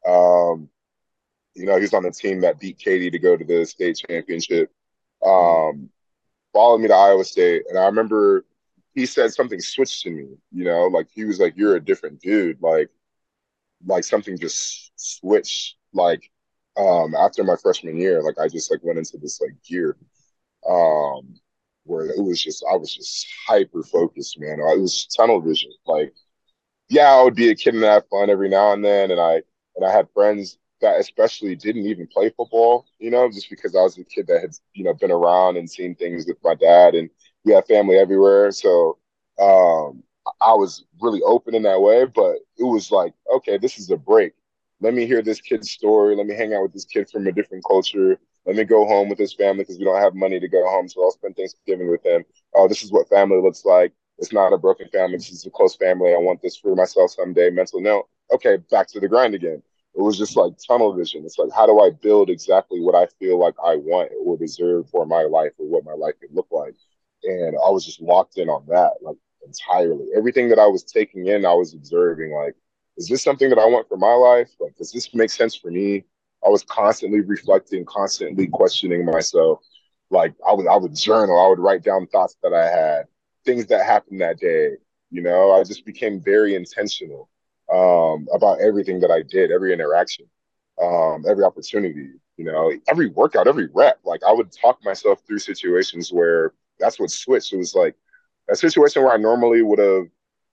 Um, you know, he's on the team that beat Katie to go to the state championship. Um, Followed me to Iowa State, and I remember he said something switched in me. You know, like he was like, "You're a different dude." Like, like something just switched. Like, um, after my freshman year, like I just like went into this like gear, um, where it was just I was just hyper focused, man. It was tunnel vision. Like, yeah, I would be a kid and have fun every now and then, and I and I had friends that especially didn't even play football, you know, just because I was a kid that had, you know, been around and seen things with my dad, and we had family everywhere. So um, I was really open in that way, but it was like, okay, this is a break. Let me hear this kid's story. Let me hang out with this kid from a different culture. Let me go home with his family because we don't have money to go home. So I'll spend Thanksgiving with him. Oh, this is what family looks like. It's not a broken family. This is a close family. I want this for myself someday. Mental note. Okay, back to the grind again. It was just like tunnel vision. It's like, how do I build exactly what I feel like I want or deserve for my life or what my life could look like? And I was just locked in on that, like entirely. Everything that I was taking in, I was observing, like, is this something that I want for my life? Like, does this make sense for me? I was constantly reflecting, constantly questioning myself. Like I would, I would journal, I would write down thoughts that I had, things that happened that day. You know, I just became very intentional um, about everything that I did, every interaction, um, every opportunity, you know, every workout, every rep. Like I would talk myself through situations where that's what switched. It was like a situation where I normally would have,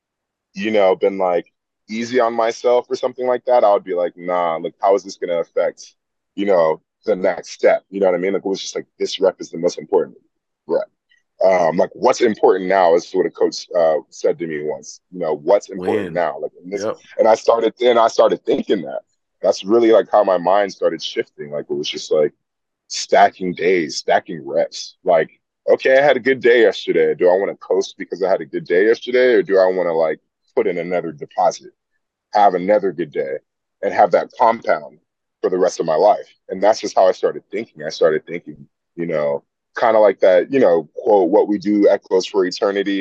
you know, been like easy on myself or something like that. I would be like, nah, like, how is this going to affect, you know, the next step? You know what I mean? Like, it was just like, this rep is the most important rep. Um, like what's important now is what a coach uh, said to me once. You know, what's important Win. now? Like, and, this, Yep. and I started, and I started thinking that. That's really like how my mind started shifting. Like it was just like stacking days, stacking reps. Like, okay, I had a good day yesterday. Do I want to coast because I had a good day yesterday, or do I want to like put in another deposit, have another good day, and have that compound for the rest of my life? And that's just how I started thinking. I started thinking, you know, kind of like that, you know, quote, what we do echoes for eternity.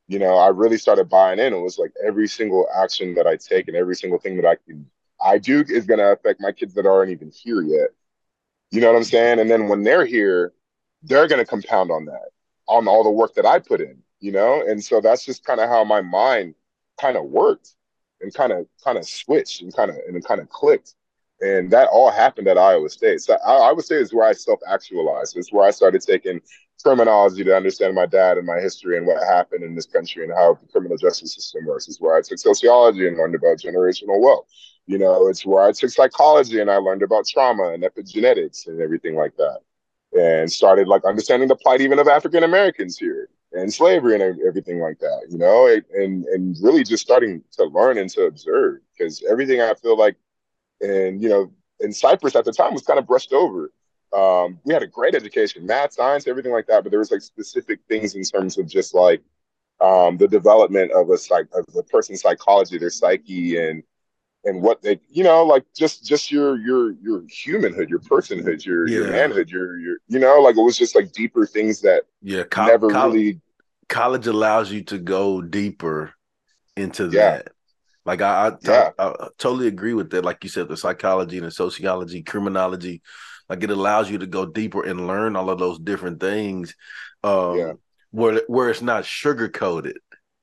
you know, I really started buying in. It was like every single action that I take and every single thing that I can I do is going to affect my kids that aren't even here yet. You know what I'm saying? And then when they're here, they're going to compound on that, on all the work that I put in, you know? And so that's just kind of how my mind kind of worked and kind of kind of switched and kind of and kind of clicked. And that all happened at Iowa State. So I, I would say is where I self-actualized. It's where I started taking terminology to understand my dad and my history and what happened in this country and how the criminal justice system works. It's where I took sociology and learned about generational wealth. You know, it's where I took psychology and I learned about trauma and epigenetics and everything like that. And started like understanding the plight even of African Americans here and slavery and everything like that, you know, and and really just starting to learn and to observe, because everything I feel like, and you know, in Cyprus at the time was kind of brushed over. Um, we had a great education, math, science, everything like that, but there was like specific things in terms of just like um, the development of a psych of a person's psychology, their psyche, and and what they, you know, like just just your your your humanhood, your personhood, your your Yeah. manhood, your your you know, like it was just like deeper things that Yeah. Co- never college, really. college allows you to go deeper into Yeah, that. Like I, I, yeah, I, I totally agree with that. Like you said, the psychology and the sociology, criminology, like it allows you to go deeper and learn all of those different things, yeah, um, where where it's not sugar coated.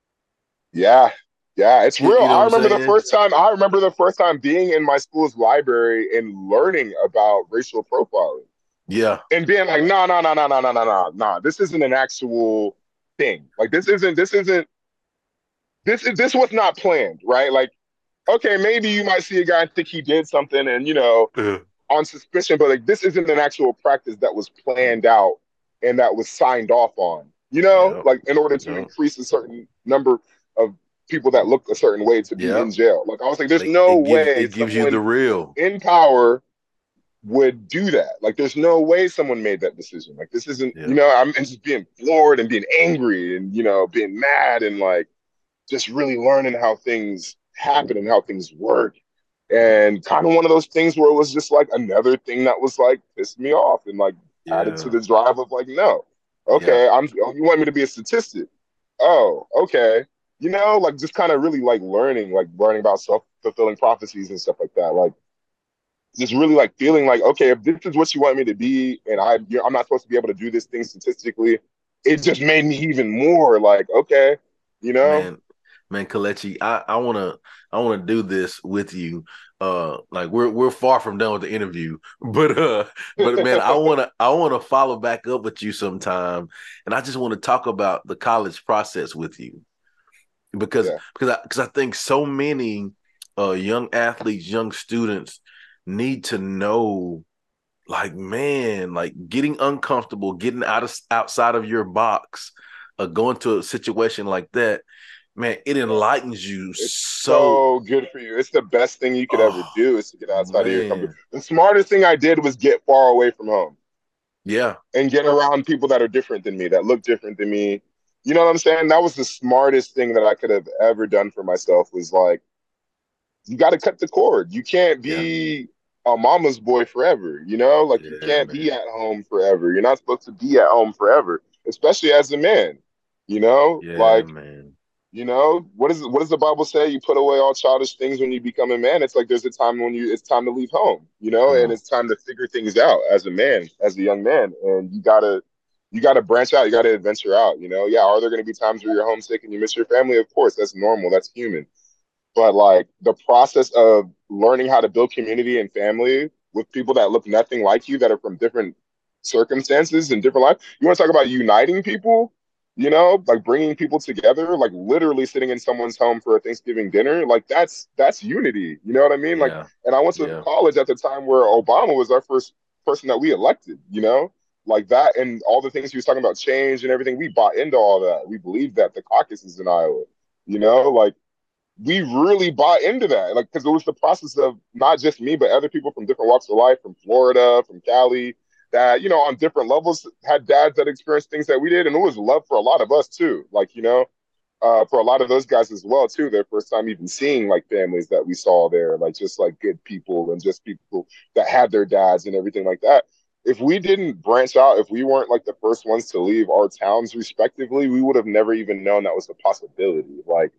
yeah, yeah. It's You, real. you know I what I'm remember the saying? first time. I remember the first time being in my school's library and learning about racial profiling Yeah, and being like, no, no, no, no, no, no, no, no, no. This isn't an actual thing. Like this isn't. This isn't. This this was not planned, right? Like, okay, maybe you might see a guy and think he did something, and you know, uh, on suspicion, but like this isn't an actual practice that was planned out and that was signed off on. You know, yeah, like in order to yeah, increase a certain number of people that look a certain way to be yeah. in jail. Like I was like, there's Like no it gives way it gives you the someone real. in power would do that. Like there's no way someone made that decision. Like this isn't, you Yeah, know, I'm and just being floored and being angry and you know, being mad and like just really learning how things happen and how things work. And kind of one of those things where it was just like another thing that was like pissed me off and like added to yeah, the drive of like, no, yeah, okay, I'm oh, you want me to be a statistic? Oh, okay. You know, like just kind of really like learning, like learning about self-fulfilling prophecies and stuff like that. Like just really like feeling like, okay, if this is what you want me to be, and I, you know, I'm not supposed to be able to do this thing statistically, it just made me even more like, okay, you know, man, man, Kalechi, I I wanna I wanna do this with you. Uh, like we're we're far from done with the interview, but uh, but man, I wanna I wanna follow back up with you sometime, and I just want to talk about the college process with you because yeah, because I because I think so many uh young athletes, young students need to know, like, man, like getting uncomfortable, getting out of outside of your box, uh, going to a situation like that, man, it yeah. enlightens you It's so. so good for you. It's the best thing you could ever Oh do is to get outside of your comfort. man, The smartest thing I did was get far away from home yeah, and get around people that are different than me, that look different than me. You know what I'm saying? That was the smartest thing that I could have ever done for myself was like, you got to cut the cord. You can't yeah, be a mama's boy forever, you know? Like you yeah, can't be man, at home forever. You're not supposed to be at home forever, especially as a man, you know? yeah, Like man, you know, what is what does the Bible say? You put away all childish things when you become a man. It's like there's a time when you it's time to leave home, you know, come and on, it's time to figure things out as a man, as a young man. And you gotta you gotta branch out, you gotta adventure out, you know. Yeah, are there gonna be times where you're homesick and you miss your family? Of course, that's normal, that's human. But like the process of learning how to build community and family with people that look nothing like you, that are from different circumstances and different life. You want to talk about uniting people, you know, like bringing people together, like literally sitting in someone's home for a Thanksgiving dinner. Like that's that's unity. You know what I mean? Like, yeah, and I went to yeah, college at the time where Obama was our first person that we elected. You know, like that, and all the things he was talking about, change and everything. We bought into all that. We believed that the caucuses in Iowa. You know, like we really bought into that, like because it was the process of not just me, but other people from different walks of life, from Florida, from Cali, that you know on different levels had dads that experienced things that we did, and it was love for a lot of us too. Like you know, uh, for a lot of those guys as well too. Their first time even seeing like families that we saw there, like just like good people and just people that had their dads and everything like that. if we didn't branch out, if we weren't like the first ones to leave our towns respectively, we would have never even known that was a possibility. Like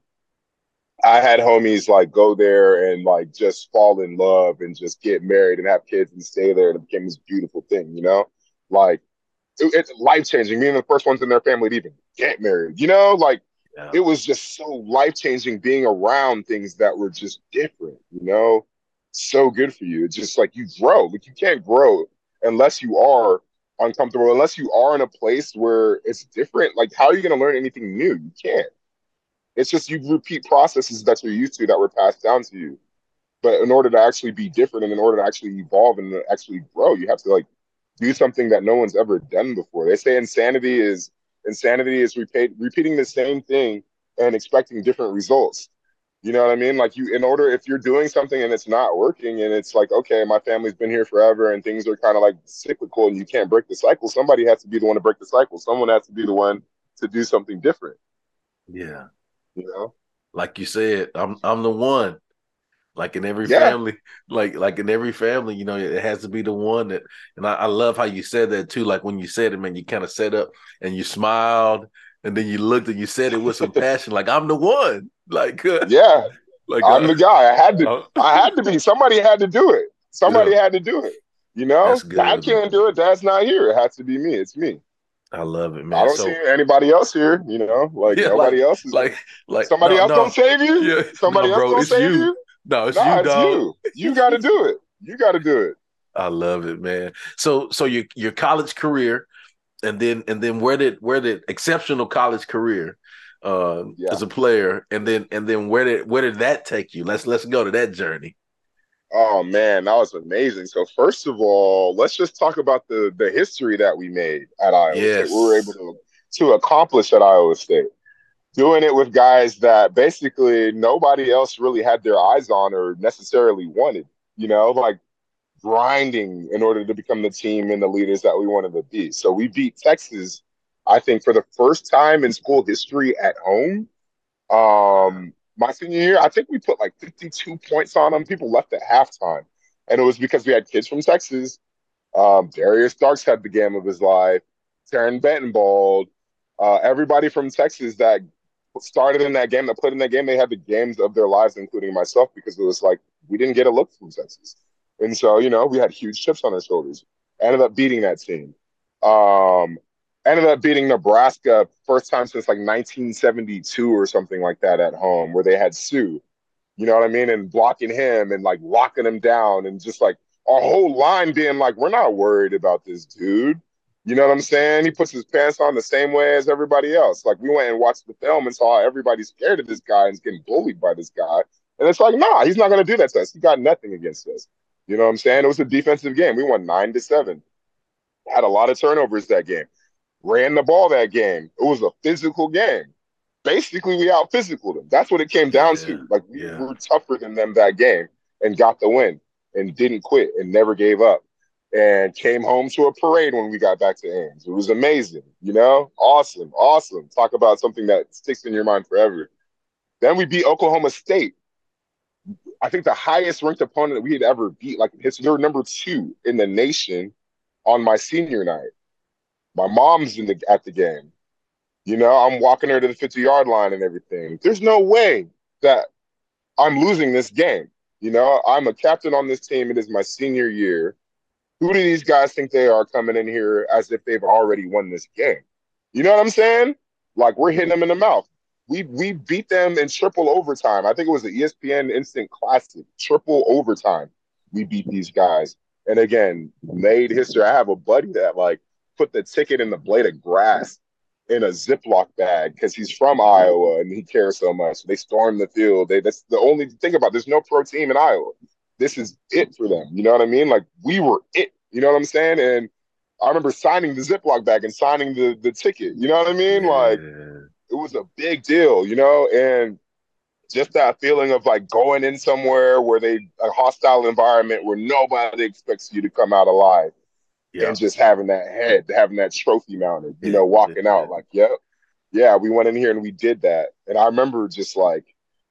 I had homies like go there and like just fall in love and just get married and have kids and stay there, and it became this beautiful thing, you know? Like it, it's life changing. Being the first ones in their family to even get married, you know? Like Yeah. it was just so life changing being around things that were just different, you know? So good for you. It's just like you grow. Like you can't grow unless you are uncomfortable, unless you are in a place where it's different. Like how are you going to learn anything new? You can't. It's just you repeat processes that you're used to that were passed down to you. But in order to actually be different and in order to actually evolve and to actually grow, you have to like do something that no one's ever done before. They say insanity is insanity is repeat, repeating the same thing and expecting different results. You know what I mean? Like you, in order, if you're doing something and it's not working and it's like, okay, my family's been here forever and things are kind of like cyclical and you can't break the cycle, somebody has to be the one to break the cycle. Someone has to be the one to do something different. Yeah. You know? Like you said, I'm I'm the one. Like in every Yeah. family, like like in every family, you know, it has to be the one that. And I, I love how you said that too. Like when you said it, man, you kind of set up and you smiled, and then you looked and you said it with some passion. Like I'm the one. Like uh, Yeah. like I'm uh, the guy. I had to. uh, I had to be. Somebody had to do it. Somebody yeah, had to do it. You know, that's Dad good, can't man. do it. Dad's not here. It has to be me. It's me. I love it, I man. don't see So anybody else here. You know, like yeah, like nobody else is. like like Somebody no else gonna no save you. yeah no, Somebody else bro, gonna it's save you. you. No, it's you, Nah, it's dog. you. You got to do it. You got to do it. I love it, man. So so your your college career, and then and then where did where did exceptional college career uh, Yeah. as a player, and then and then where did where did that take you? Let's let's go to that journey. Oh man, that was amazing. So first of all, let's just talk about the the history that we made at Iowa State. We were able Yes. to to accomplish at Iowa State. Doing it with guys that basically nobody else really had their eyes on or necessarily wanted, you know, like grinding in order to become the team and the leaders that we wanted to be. So we beat Texas, I think, for the first time in school history at home. Um, my senior year, I think we put like fifty-two points on them. People left at halftime. And it was because we had kids from Texas. Um, Darius Starks had the game of his life. Taryn Benton balled. Uh, everybody from Texas that started in that game, that played in that game, they had the games of their lives, including myself, because it was like we didn't get a look from Texas. And so, you know, we had huge chips on our shoulders. Ended up beating that team. Um, ended up beating Nebraska first time since like nineteen seventy-two or something like that at home, where they had Sue, you know what I mean? And blocking him and like locking him down and just like our whole line being like, we're not worried about this dude. You know what I'm saying? He puts his pants on the same way as everybody else. Like we went and watched the film and saw everybody's scared of this guy and is getting bullied by this guy. And it's like, nah, he's not going to do that to us. He got nothing against us. You know what I'm saying? It was a defensive game. We won nine to seven. Had a lot of turnovers that game. Ran the ball that game. It was a physical game. Basically, we out physical them. That's what it came down Yeah. to. Like we Yeah. were tougher than them that game and got the win and didn't quit and never gave up and came home to a parade when we got back to Ames. It was amazing, you know? Awesome, awesome. Talk about something that sticks in your mind forever. Then we beat Oklahoma State. I think the highest ranked opponent that we had ever beat. Like they were number two in the nation on my senior night. My mom's in the at the game. You know, I'm walking her to the fifty-yard line and everything. There's no way that I'm losing this game. You know, I'm a captain on this team. It is my senior year. Who do these guys think they are coming in here as if they've already won this game? You know what I'm saying? Like we're hitting them in the mouth. We we beat them in triple overtime. I think it was the E S P N Instant Classic, triple overtime. We beat these guys. And again, made history. I have a buddy that like put the ticket in the blade of grass in a Ziploc bag because he's from Iowa and he cares so much. They stormed the field. They that's the only thing about it. There's no pro team in Iowa. This is it for them. You know what I mean? Like we were it. You know what I'm saying? And I remember signing the Ziploc bag and signing the the ticket. You know what I mean? Yeah. Like it was a big deal, you know? And just that feeling of like going in somewhere where they a hostile environment where nobody expects you to come out alive. Yeah. And just having that head, having that trophy mounted, you Yeah. know, walking Yeah. out like, yep, yeah, we went in here and we did that. And I remember just like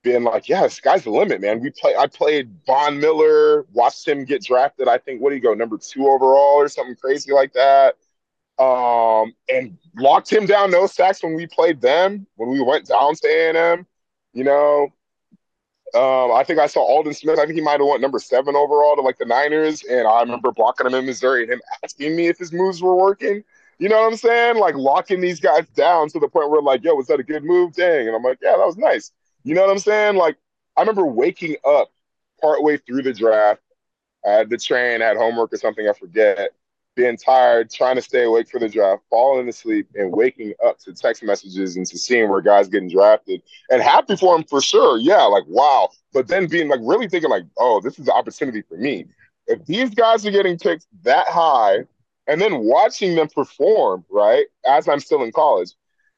being like, yeah, sky's the limit, man. We play. I played Von Miller, watched him get drafted. I think what do you go number two overall or something crazy like that. Um, and locked him down no sacks when we played them when we went down to A and M. You know, um, I think I saw Alden Smith. I think he might have went number seven overall to like the Niners, and I remember blocking him in Missouri and him asking me if his moves were working. You know what I'm saying? Like locking these guys down to the point where like, yo, was that a good move? Dang. And I'm like, yeah, that was nice. You know what I'm saying? Like, I remember waking up partway through the draft. I had the train, I had homework or something, I forget, being tired, trying to stay awake for the draft, falling asleep, and waking up to text messages and to seeing where guys getting drafted. And happy for him for sure. Yeah, like, wow. But then being like really thinking like, oh, this is an opportunity for me. If these guys are getting picked that high, and then watching them perform, right, as I'm still in college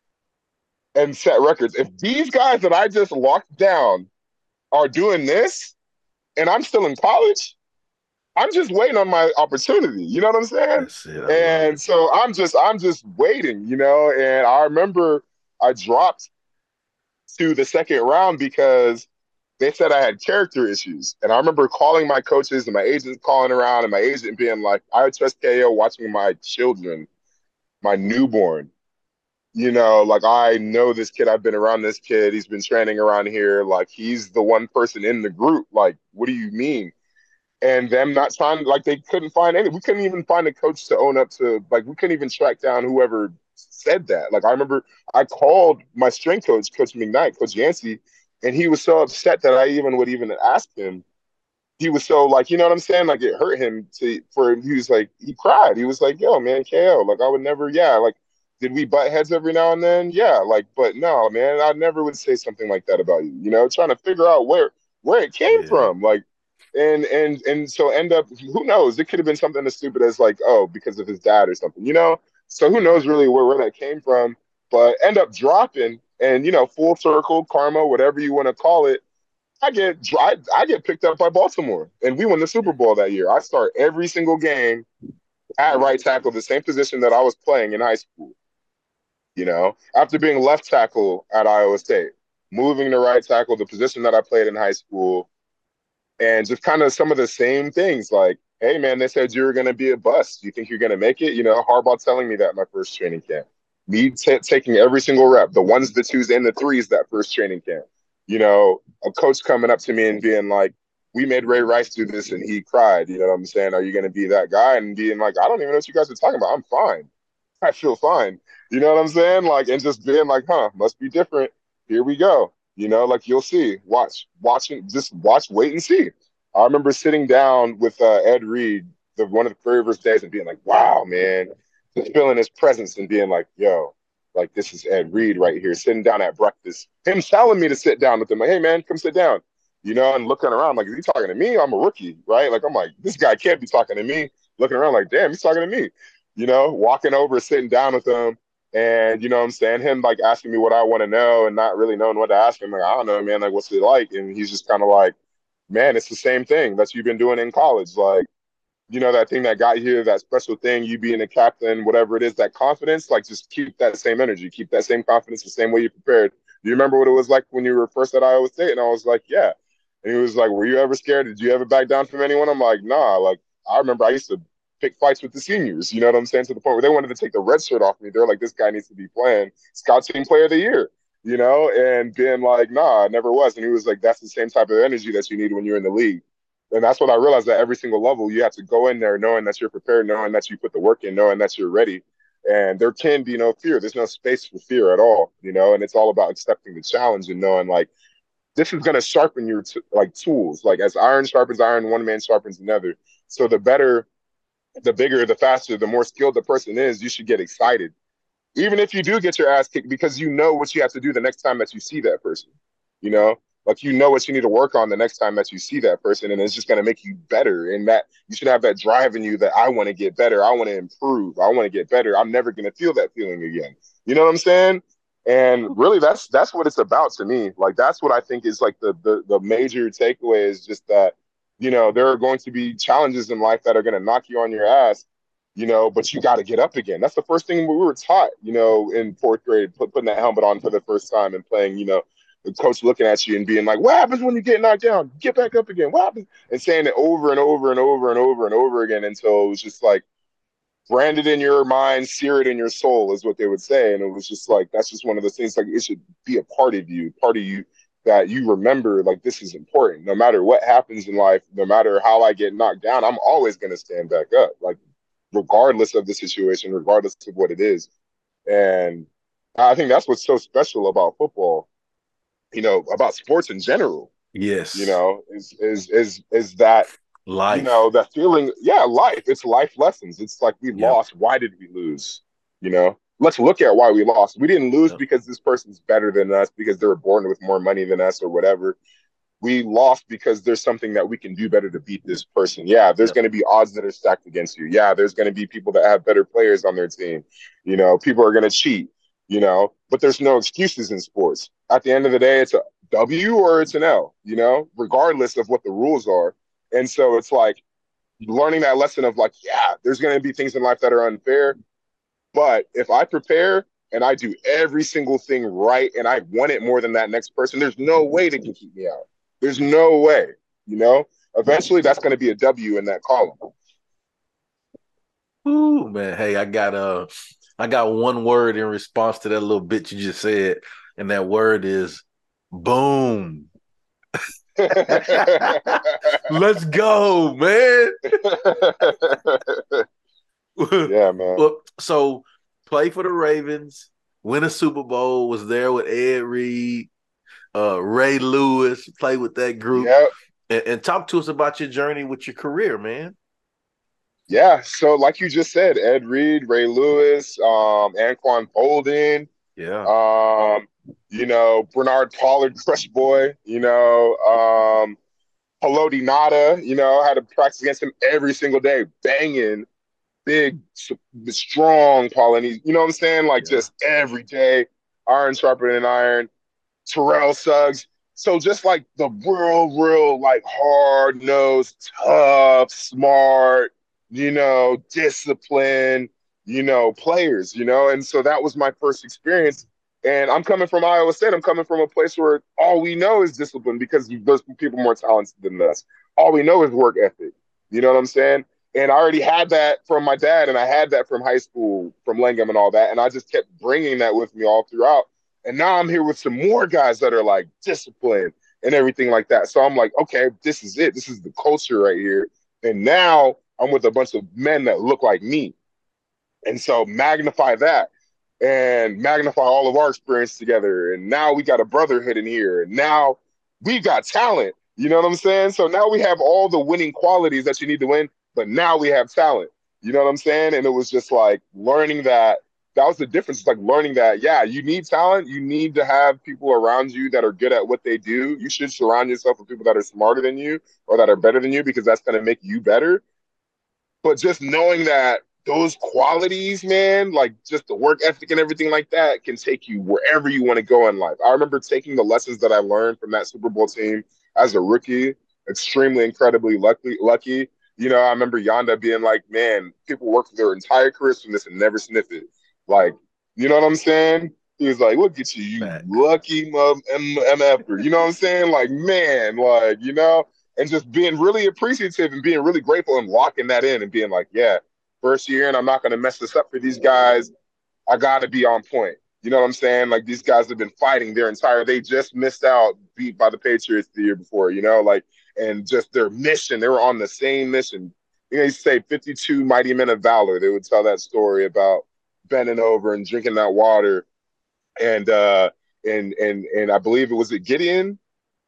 and set records, if these guys that I just locked down are doing this and I'm still in college, I'm just waiting on my opportunity. You know what I'm saying? That's it. And so I'm just, I'm just waiting, you know, and I remember I dropped to the second round because they said I had character issues. And I remember calling my coaches and my agents calling around and my agent being like, I trust K O watching my children, my newborn. You know, like, I know this kid. I've been around this kid. He's been training around here. Like, he's the one person in the group. Like, what do you mean? And them not trying, like, they couldn't find any. We couldn't even find a coach to own up to. Like, we couldn't even track down whoever said that. Like, I remember I called my strength coach, Coach McKnight, Coach Yancey, and he was so upset that I even would even ask him. He was so like, you know what I'm saying? Like, it hurt him to, for, he was like, he cried. He was like, yo, man, K O, like, I would never, yeah, like, did we butt heads every now and then? Yeah, like, but no, man, I never would say something like that about you, you know, trying to figure out where, where it came Yeah. from. Like, and, and, and so end up, who knows? It could have been something as stupid as like, oh, because of his dad or something, you know? So who knows really where, where that came from, but end up dropping and, you know, full circle, karma, whatever you want to call it. I get I, I get picked up by Baltimore, and we won the Super Bowl that year. I start every single game at right tackle, the same position that I was playing in high school. You know, after being left tackle at Iowa State, moving to right tackle, the position that I played in high school, and just kind of some of the same things like, hey, man, they said you were going to be a bust. Do you think you're going to make it? You know, Harbaugh telling me that my first training camp. Me t- taking every single rep, the ones, the twos, and the threes that first training camp. You know, a coach coming up to me and being like, we made Ray Rice do this and he cried. You know what I'm saying? Are you going to be that guy? And being like, I don't even know what you guys are talking about. I'm fine. I feel fine. You know what I'm saying? Like, and just being like, huh, must be different. Here we go. You know, like, you'll see. Watch, watching, just watch, wait and see. I remember sitting down with uh, Ed Reed, the one of the very first days, and being like, wow, man, just feeling his presence and being like, yo, like, this is Ed Reed right here, sitting down at breakfast. Him telling me to sit down with him. Like, hey, man, come sit down. You know, and looking around, like, is he talking to me? I'm a rookie, right? Like, I'm like, this guy can't be talking to me. Looking around like, damn, he's talking to me. You know, walking over, sitting down with him. And, you know what I'm saying? Him, like, asking me what I want to know and not really knowing what to ask him. Like, I don't know, man. Like, what's it like? And he's just kind of like, man, it's the same thing that you've been doing in college. Like, you know, that thing that got you, that special thing, you being a captain, whatever it is, that confidence, like, just keep that same energy, keep that same confidence, the same way you prepared. Do you remember what it was like when you were first at Iowa State? And I was like, yeah. And he was like, were you ever scared? Did you ever back down from anyone? I'm like, nah. Like, I remember I used to pick fights with the seniors, you know what I'm saying? To the point where they wanted to take the red shirt off me. They're like, this guy needs to be playing Scout Team Player of the Year, you know? And being like, nah, I never was. And he was like, that's the same type of energy that you need when you're in the league. And that's when I realized that every single level, you have to go in there knowing that you're prepared, knowing that you put the work in, knowing that you're ready. And there can be no fear. There's no space for fear at all, you know? And it's all about accepting the challenge and knowing, like, this is going to sharpen your, t- like, tools. Like, as iron sharpens iron, one man sharpens another. So the better, the bigger, the faster, the more skilled the person is, you should get excited. Even if you do get your ass kicked, because you know what you have to do the next time that you see that person, you know? Like, you know what you need to work on the next time that you see that person, and it's just going to make you better. And that you should have that drive in you that I want to get better. I want to improve. I want to get better. I'm never going to feel that feeling again. You know what I'm saying? And really, that's that's what it's about to me. Like, that's what I think is like the the, the major takeaway is just that, you know, there are going to be challenges in life that are going to knock you on your ass, you know, but you got to get up again. That's the first thing we were taught, you know, in fourth grade, put, putting that helmet on for the first time and playing, you know, the coach looking at you and being like, what happens when you get knocked down? Get back up again. What happens? And saying it over and over and over and over and over again until it was just like branded in your mind, sear it in your soul is what they would say. And it was just like, that's just one of those things, like it should be a part of you, part of you that you remember, like this is important. No matter what happens in life, no matter how I get knocked down, I'm always going to stand back up, like regardless of the situation, regardless of what it is. And I think that's what's so special about football, you know, about sports in general. Yes. You know, is is is is that life. You know, that feeling, yeah, life. It's life lessons. It's like we Yep. lost. Why did we lose? You know, let's look at why we lost. We didn't lose Yep. because this person's better than us, because they were born with more money than us or whatever. We lost because there's something that we can do better to beat this person. Yeah, there's Yep. going to be odds that are stacked against you. Yeah, there's going to be people that have better players on their team. You know, people are going to cheat, you know, but there's no excuses in sports. At the end of the day, it's a W or it's an L, you know, regardless of what the rules are. And so it's like learning that lesson of like, yeah, there's going to be things in life that are unfair. But if I prepare and I do every single thing right and I want it more than that next person, there's no way they can keep me out. There's no way, you know, eventually that's going to be a W in that column. Ooh, man. Hey, I got uh I got one word in response to that little bit you just said, and that word is boom. Let's go, man. Yeah, man. Well, so play for the Ravens, win a Super Bowl, was there with Ed Reed, uh, Ray Lewis, play with that group. Yep. And, and talk to us about your journey with your career, man. Yeah, so like you just said, Ed Reed, Ray Lewis, um, Anquan Bolden, Yeah. um, you know, Bernard Pollard, Crush Boy, you know, um, Haloti Nada, you know, had to practice against him every single day, banging, big, strong Polynesian, you know what I'm saying? Like Yeah. just every day, iron sharper than iron, Terrell Suggs. So just like the real, real, like hard-nosed, tough, smart, you know, disciplined, you know, players, you know? And so that was my first experience. And I'm coming from Iowa State. I'm coming from a place where all we know is discipline because there's people more talented than us. All we know is work ethic. You know what I'm saying? And I already had that from my dad, and I had that from high school, from Langham and all that. And I just kept bringing that with me all throughout. And now I'm here with some more guys that are like disciplined and everything like that. So I'm like, okay, this is it. This is the culture right here. And now I'm with a bunch of men that look like me. And so magnify that and magnify all of our experience together. And now we got a brotherhood in here. And now we've got talent. You know what I'm saying? So now we have all the winning qualities that you need to win, but now we have talent. You know what I'm saying? And it was just like learning that. That was the difference. It's like learning that, yeah, you need talent. You need to have people around you that are good at what they do. You should surround yourself with people that are smarter than you or that are better than you because that's going to make you better. But just knowing that those qualities, man, like just the work ethic and everything like that can take you wherever you want to go in life. I remember taking the lessons that I learned from that Super Bowl team as a rookie, extremely, incredibly lucky. lucky. You know, I remember Yonda being like, man, people work for their entire careers from this and never sniff it. Like, you know what I'm saying? He was like, look at you, you Facts. lucky M F-er. You know what I'm saying? Like, man, like, you know, and just being really appreciative and being really grateful and locking that in and being like, yeah, first year and I'm not going to mess this up for these guys. I got to be on point. You know what I'm saying? Like, these guys have been fighting their entire, they just missed out, beat by the Patriots the year before, you know, like, and just their mission, they were on the same mission. You know, you say fifty-two mighty men of valor. They would tell that story about bending over and drinking that water. And, uh, and, and, and I believe it was it Gideon.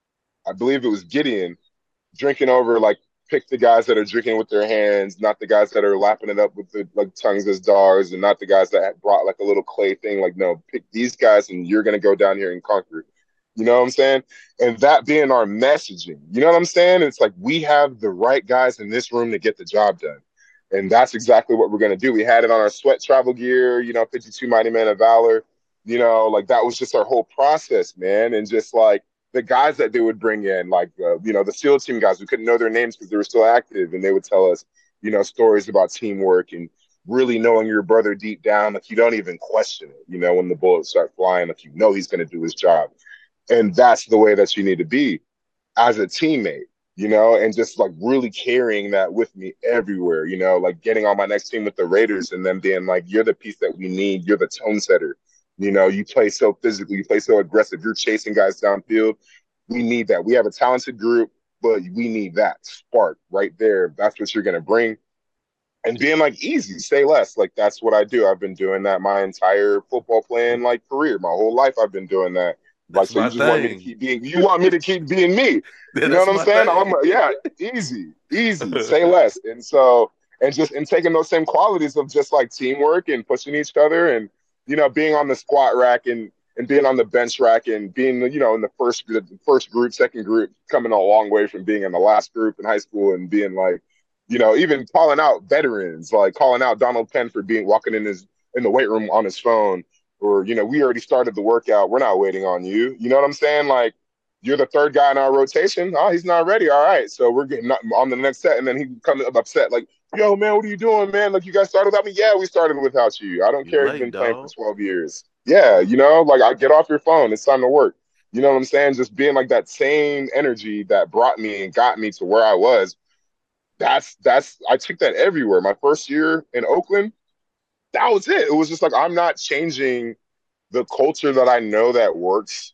I believe it was Gideon drinking over, like, pick the guys that are drinking with their hands, not the guys that are lapping it up with the like tongues as dogs, and not the guys that brought like a little clay thing. Like, no, pick these guys and you're going to go down here and conquer. You know what I'm saying? And that being our messaging, you know what I'm saying? It's like we have the right guys in this room to get the job done. And that's exactly what we're going to do. We had it on our sweat travel gear, you know, fifty-two Mighty Men of Valor, you know, like that was just our whole process, man. And just like the guys that they would bring in, like, uh, you know, the SEAL team guys, we couldn't know their names because they were still active. And they would tell us, you know, stories about teamwork and really knowing your brother deep down. Like, you don't even question it, you know, when the bullets start flying, like, you know, he's going to do his job. And that's the way that you need to be as a teammate, you know, and just like really carrying that with me everywhere, you know, like getting on my next team with the Raiders and them being like, you're the piece that we need. You're the tone setter. You know, you play so physically, you play so aggressive. You're chasing guys downfield. We need that. We have a talented group, but we need that spark right there. That's what you're going to bring. And being like, easy, say less. Like, that's what I do. I've been doing that my entire football playing like career. My whole life I've been doing that. Like, That's so my you just thing. want me to keep being, you want me to keep being me. Yeah, You know what I'm that's saying? my I'm, yeah, easy, easy, say less. And so, and just, and taking those same qualities of just like teamwork and pushing each other and, you know, being on the squat rack and, and being on the bench rack and being, you know, in the first, the first group, second group, coming a long way from being in the last group in high school and being like, you know, even calling out veterans, like calling out Donald Penn for being walking in his, in the weight room on his phone. Or, you know, we already started the workout. We're not waiting on you. You know what I'm saying? Like, you're the third guy in our rotation. Oh, he's not ready. All right. So we're getting on the next set. And then he comes up upset, like, yo, man, what are you doing, man? Like, you guys started without me? Yeah, we started without you. I don't You care if late, you've been playing dog. for twelve years. Yeah, you know, like, I get off your phone. It's time to work. You know what I'm saying? Just being like that same energy that brought me and got me to where I was. That's, that's, I took that everywhere. My first year in Oakland, that was it. It was just like, I'm not changing the culture that I know that works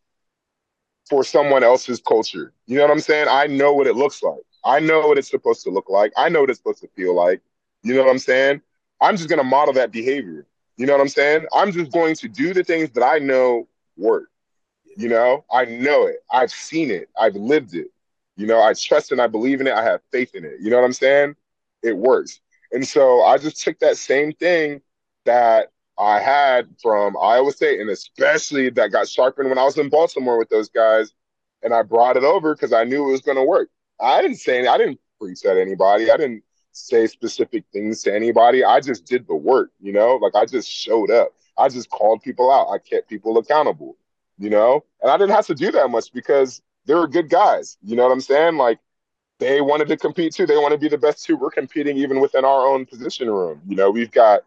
for someone else's culture. You know what I'm saying? I know what it looks like. I know what it's supposed to look like. I know what it's supposed to feel like. You know what I'm saying? I'm just going to model that behavior. You know what I'm saying? I'm just going to do the things that I know work. You know, I know it. I've seen it. I've lived it. You know, I trust and I believe in it. I have faith in it. You know what I'm saying? It works. And so I just took that same thing that I had from Iowa State, and especially that got sharpened when I was in Baltimore with those guys, and I brought it over because I knew it was going to work. I didn't say any, I didn't preach at anybody. I didn't say specific things to anybody. I just did the work, you know, like I just showed up. I just called people out. I kept people accountable, you know, and I didn't have to do that much because they were good guys. You know what I'm saying? Like, they wanted to compete too. They want to be the best too. We're competing even within our own position room. You know, we've got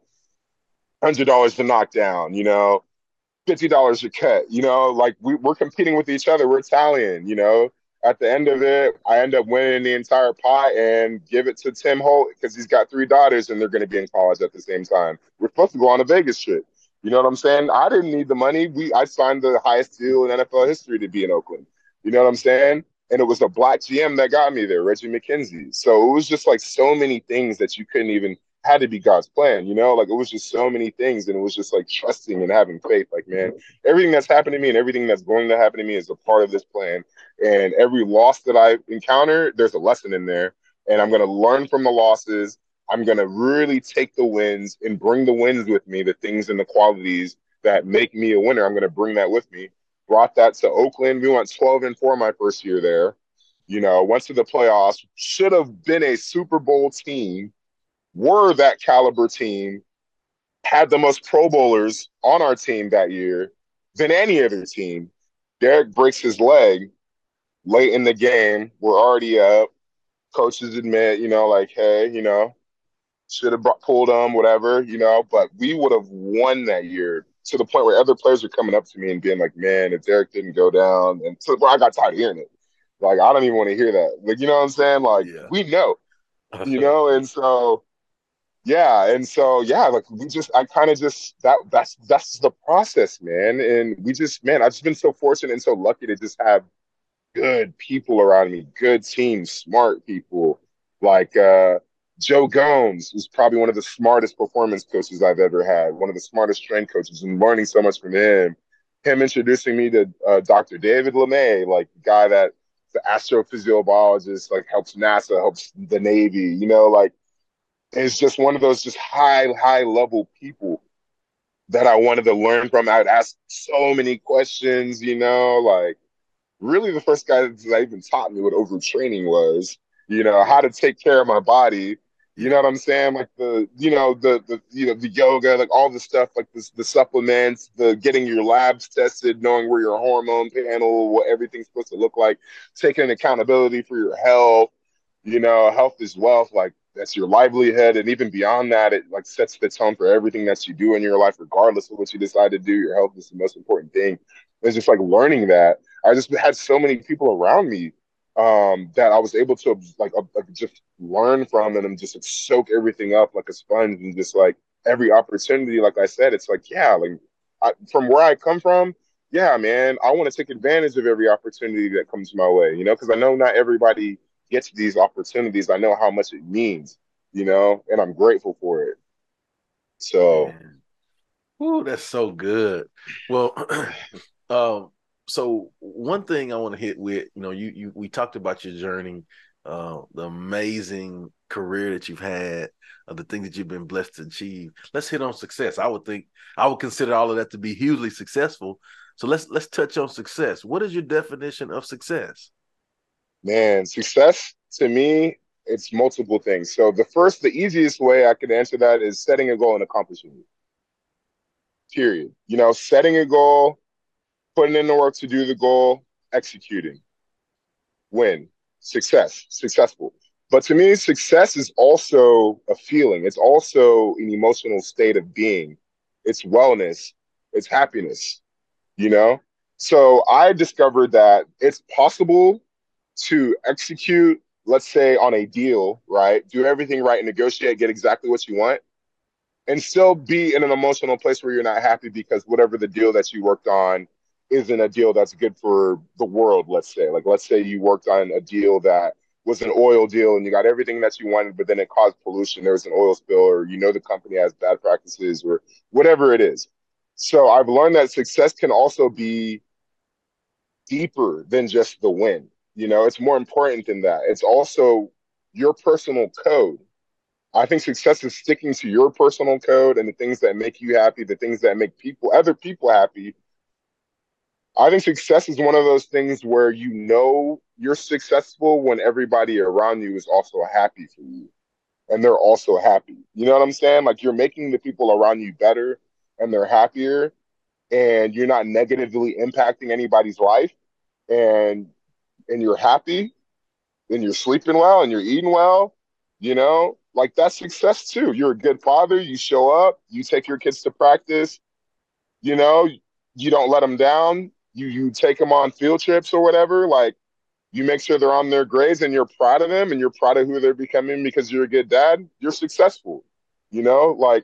one hundred dollars to knock down, you know, fifty dollars a cut, you know, like we, we're competing with each other. We're Italian, you know. At the end of it, I end up winning the entire pot and give it to Tim Holt because he's got three daughters and they're going to be in college at the same time. We're supposed to go on a Vegas trip. You know what I'm saying? I didn't need the money. We I signed the highest deal in N F L history to be in Oakland. You know what I'm saying? And it was a black G M that got me there, Reggie McKenzie. So it was just like so many things that you couldn't even had to be God's plan, you know, like it was just so many things. And it was just like trusting and having faith. Like, man, everything that's happened to me and everything that's going to happen to me is a part of this plan. And every loss that I encounter, there's a lesson in there. And I'm going to learn from the losses. I'm going to really take the wins and bring the wins with me, the things and the qualities that make me a winner. I'm going to bring that with me. Brought that to Oakland. We went twelve and four my first year there. You know, went to the playoffs, should have been a Super Bowl team, were that caliber team, had the most Pro Bowlers on our team that year than any other team. Derek breaks his leg late in the game. We're already up. Coaches admit, you know, like, hey, you know, should have pulled him, whatever, you know, but we would have won that year to the point where other players are coming up to me and being like, man, if Derek didn't go down, and to where I got tired of hearing it. Like, I don't even want to hear that. Like, you know what I'm saying? Like, Yeah. we know, you know, and so, yeah. And so, yeah, like we just, I kind of just, that, that's, that's the process, man. And we just, man, I've just been so fortunate and so lucky to just have good people around me, good teams, smart people. Like, uh, Joe Gomes was probably one of the smartest performance coaches I've ever had, one of the smartest strength coaches, and learning so much from him. Him introducing me to uh, Doctor David LeMay, like the guy that the astrophysiobiologist, like helps NASA, helps the Navy, you know, like is just one of those just high, high level people that I wanted to learn from. I would ask so many questions, you know, like really the first guy that even taught me what overtraining was, you know, how to take care of my body. You know what I'm saying? Like the, you know, the, the, you know, the yoga, like all the stuff, like the, the supplements, the getting your labs tested, knowing where your hormone panel, what everything's supposed to look like, taking accountability for your health, you know, health is wealth. Like that's your livelihood. And even beyond that, it like sets the tone for everything that you do in your life, regardless of what you decide to do. Your health is the most important thing. It's just like learning that. I just had so many people around me um, that I was able to like, uh, like just learn from and just like, soak everything up like a sponge and just like every opportunity. Like I said, it's like yeah, like I, from where I come from, yeah, man, I want to take advantage of every opportunity that comes my way. You know, because I know not everybody gets these opportunities. I know how much it means. You know, and I'm grateful for it. So. Man. Ooh, that's so good. Well, um, so one thing I want to hit with, you know, you you we talked about your journey, uh, the amazing career that you've had, uh, the things that you've been blessed to achieve. Let's hit on success. I would think I would consider all of that to be hugely successful. So let's let's touch on success. What is your definition of success? Man, success to me, it's multiple things. So the first, the easiest way I could answer that is setting a goal and accomplishing it. Period. You know, setting a goal, putting in the work to do the goal, executing, win, success, successful. But to me, success is also a feeling. It's also an emotional state of being. It's wellness. It's happiness, you know? So I discovered that it's possible to execute, let's say, on a deal, right? Do everything right, negotiate, get exactly what you want, and still be in an emotional place where you're not happy because whatever the deal that you worked on isn't a deal that's good for the world, let's say. Like, let's say you worked on a deal that was an oil deal and you got everything that you wanted, but then it caused pollution. There was an oil spill, or you know the company has bad practices, or whatever it is. So I've learned that success can also be deeper than just the win. You know, it's more important than that. It's also your personal code. I think success is sticking to your personal code and the things that make you happy, the things that make people, other people happy. I think success is one of those things where you know you're successful when everybody around you is also happy for you and they're also happy. You know what I'm saying? Like you're making the people around you better and they're happier, and you're not negatively impacting anybody's life, and and you're happy and you're sleeping well and you're eating well, you know, like that's success too. You're a good father. You show up, you take your kids to practice, you know, you don't let them down. You, you take them on field trips or whatever. Like you make sure they're on their grades and you're proud of them and you're proud of who they're becoming because you're a good dad. You're successful, you know, like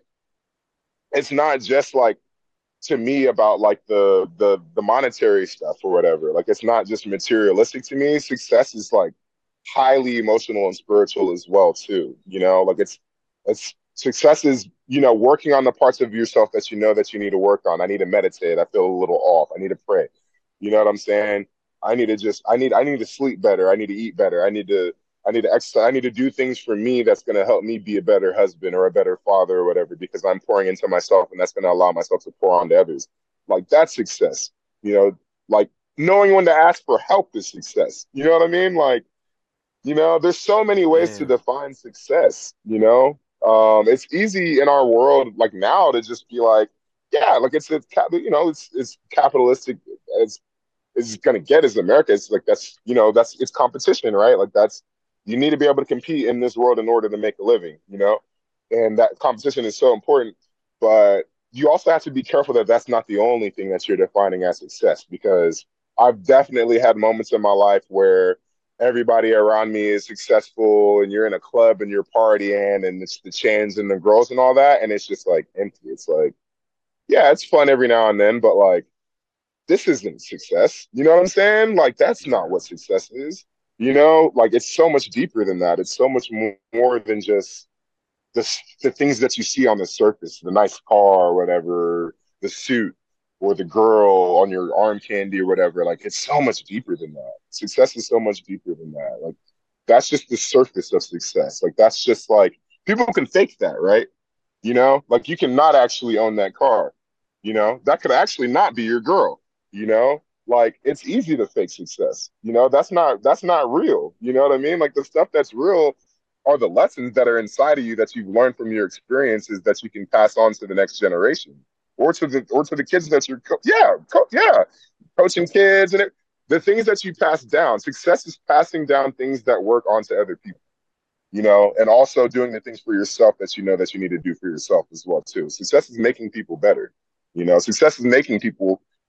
it's not just like, to me, about like the the the monetary stuff or whatever. Like it's not just materialistic to me. Success is like highly emotional and spiritual as well too. You know, like it's it's success is, you know, working on the parts of yourself that you know that you need to work on. I need to meditate. I feel a little off. I need to pray. You know what I'm saying? I need to just I need I need to sleep better. I need to eat better. I need to I need to exercise. I need to do things for me that's going to help me be a better husband or a better father or whatever, because I'm pouring into myself and that's going to allow myself to pour on to others. Like that's success, you know, like knowing when to ask for help is success. You know what I mean? Like, you know, there's so many ways to Man. define success, you know? Um, it's easy in our world, like now, to just be like, yeah, like it's, it's you know, it's, it's capitalistic. It's, it's going to get as America. It's like, that's, you know, that's, it's competition, right? Like that's, you need to be able to compete in this world in order to make a living, you know? And that competition is so important, but you also have to be careful that that's not the only thing that you're defining as success, because I've definitely had moments in my life where everybody around me is successful and you're in a club and you're partying and it's the chains and the girls and all that. And it's just like empty. It's like, yeah, it's fun every now and then, but like, this isn't success. You know what I'm saying? Like, that's not what success is. You know, like it's so much deeper than that. It's so much more, more than just the, the things that you see on the surface, the nice car or whatever, the suit or the girl on your arm candy or whatever. Like it's so much deeper than that. Success is so much deeper than that. Like that's just the surface of success. Like that's just like, people can fake that, right? You know, like you cannot actually own that car. You know, that could actually not be your girl, you know? Like it's easy to fake success. You know, that's not that's not real. You know what I mean? Like the stuff that's real are the lessons that are inside of you that you've learned from your experiences that you can pass on to the next generation or to the or to the kids that you're co- yeah co- yeah coaching kids and it, the things that you pass down. Success is passing down things that work onto other people. You know, and also doing the things for yourself that you know that you need to do for yourself as well too. Success is making people better. You know, success is making people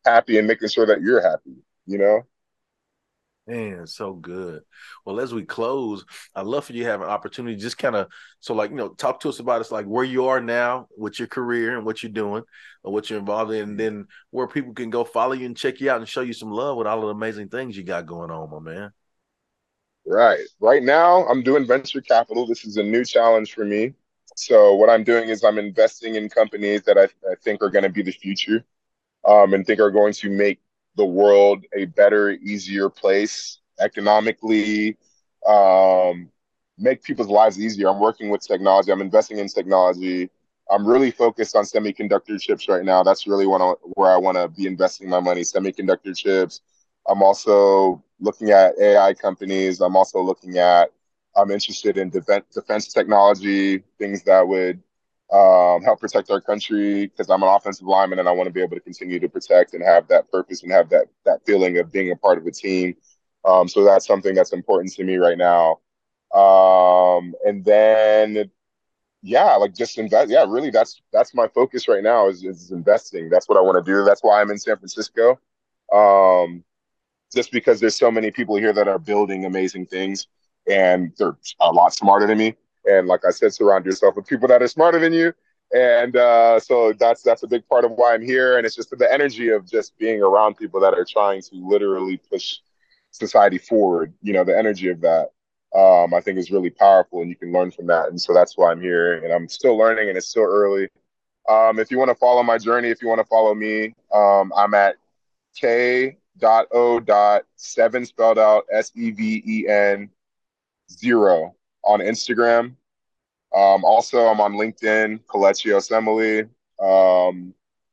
happy and making sure that you're happy, you know? Man, so good. Well, as we close, I'd love for you to have an opportunity, just kind of, so like, you know, talk to us about it's like where you are now with your career and what you're doing or what you're involved in, and then where people can go follow you and check you out and show you some love with all of the amazing things you got going on, my man. Right. Right now, I'm doing venture capital. This is a new challenge for me. So what I'm doing is I'm investing in companies that I, I think are going to be the future, um, and think are going to make the world a better, easier place economically, um, make people's lives easier. I'm working with technology. I'm investing in technology. I'm really focused on semiconductor chips right now. That's really what I, where I want to be investing my money, semiconductor chips. I'm also looking at A I companies. I'm also looking at, I'm interested in defense, defense technology, things that would um, help protect our country, because I'm an offensive lineman and I want to be able to continue to protect and have that purpose and have that that feeling of being a part of a team. Um, so that's something that's important to me right now. Um, and then, yeah, like just invest. Yeah, really, that's that's my focus right now is, is investing. That's what I want to do. That's why I'm in San Francisco. Um, just because there's so many people here that are building amazing things, and they're a lot smarter than me. And like I said, surround yourself with people that are smarter than you. And uh, so that's that's a big part of why I'm here. And it's just the energy of just being around people that are trying to literally push society forward. You know, the energy of that, um, I think is really powerful, and you can learn from that. And so that's why I'm here. And I'm still learning, and it's still early. Um, if you want to follow my journey, if you want to follow me, um, I'm at K dot O dot seven spelled out S E V E N zero on Instagram. Um, also, I'm on LinkedIn, Kelechi Osemele. Um,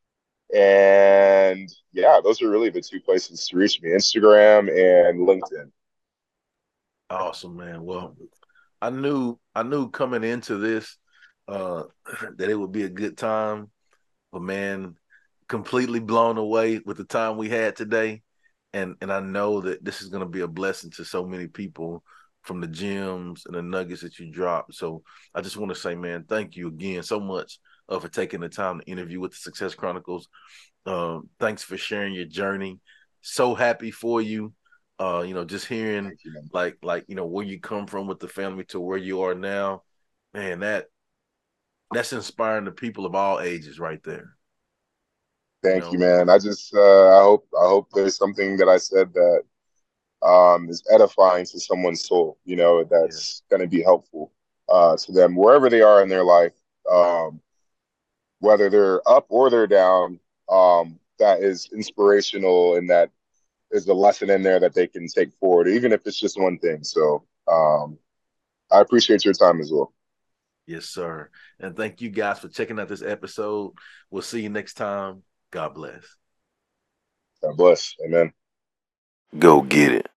and yeah, those are really the two places to reach me, Instagram and LinkedIn. Awesome, man. Well, I knew I knew coming into this uh, that it would be a good time, but man, completely blown away with the time we had today. And and I know that this is going to be a blessing to so many people from the gems and the nuggets that you drop. So I just want to say, man, thank you again so much uh, for taking the time to interview with the Success Chronicles. Um, thanks for sharing your journey. So happy for you. Uh, you know, just hearing You, like like you know where you come from with the family to where you are now, man, that that's inspiring to people of all ages right there. Thank You you, know? man. I just uh, I hope I hope there's something that I said that um, is edifying to someone's soul. You know, that's yeah. going to be helpful uh, to them wherever they are in their life, um, whether they're up or they're down. Um, that is inspirational, and that is a lesson in there that they can take forward, even if it's just one thing. So um, I appreciate your time as well. Yes, sir. And thank you guys for checking out this episode. We'll see you next time. God bless. God bless. Amen. Go get it.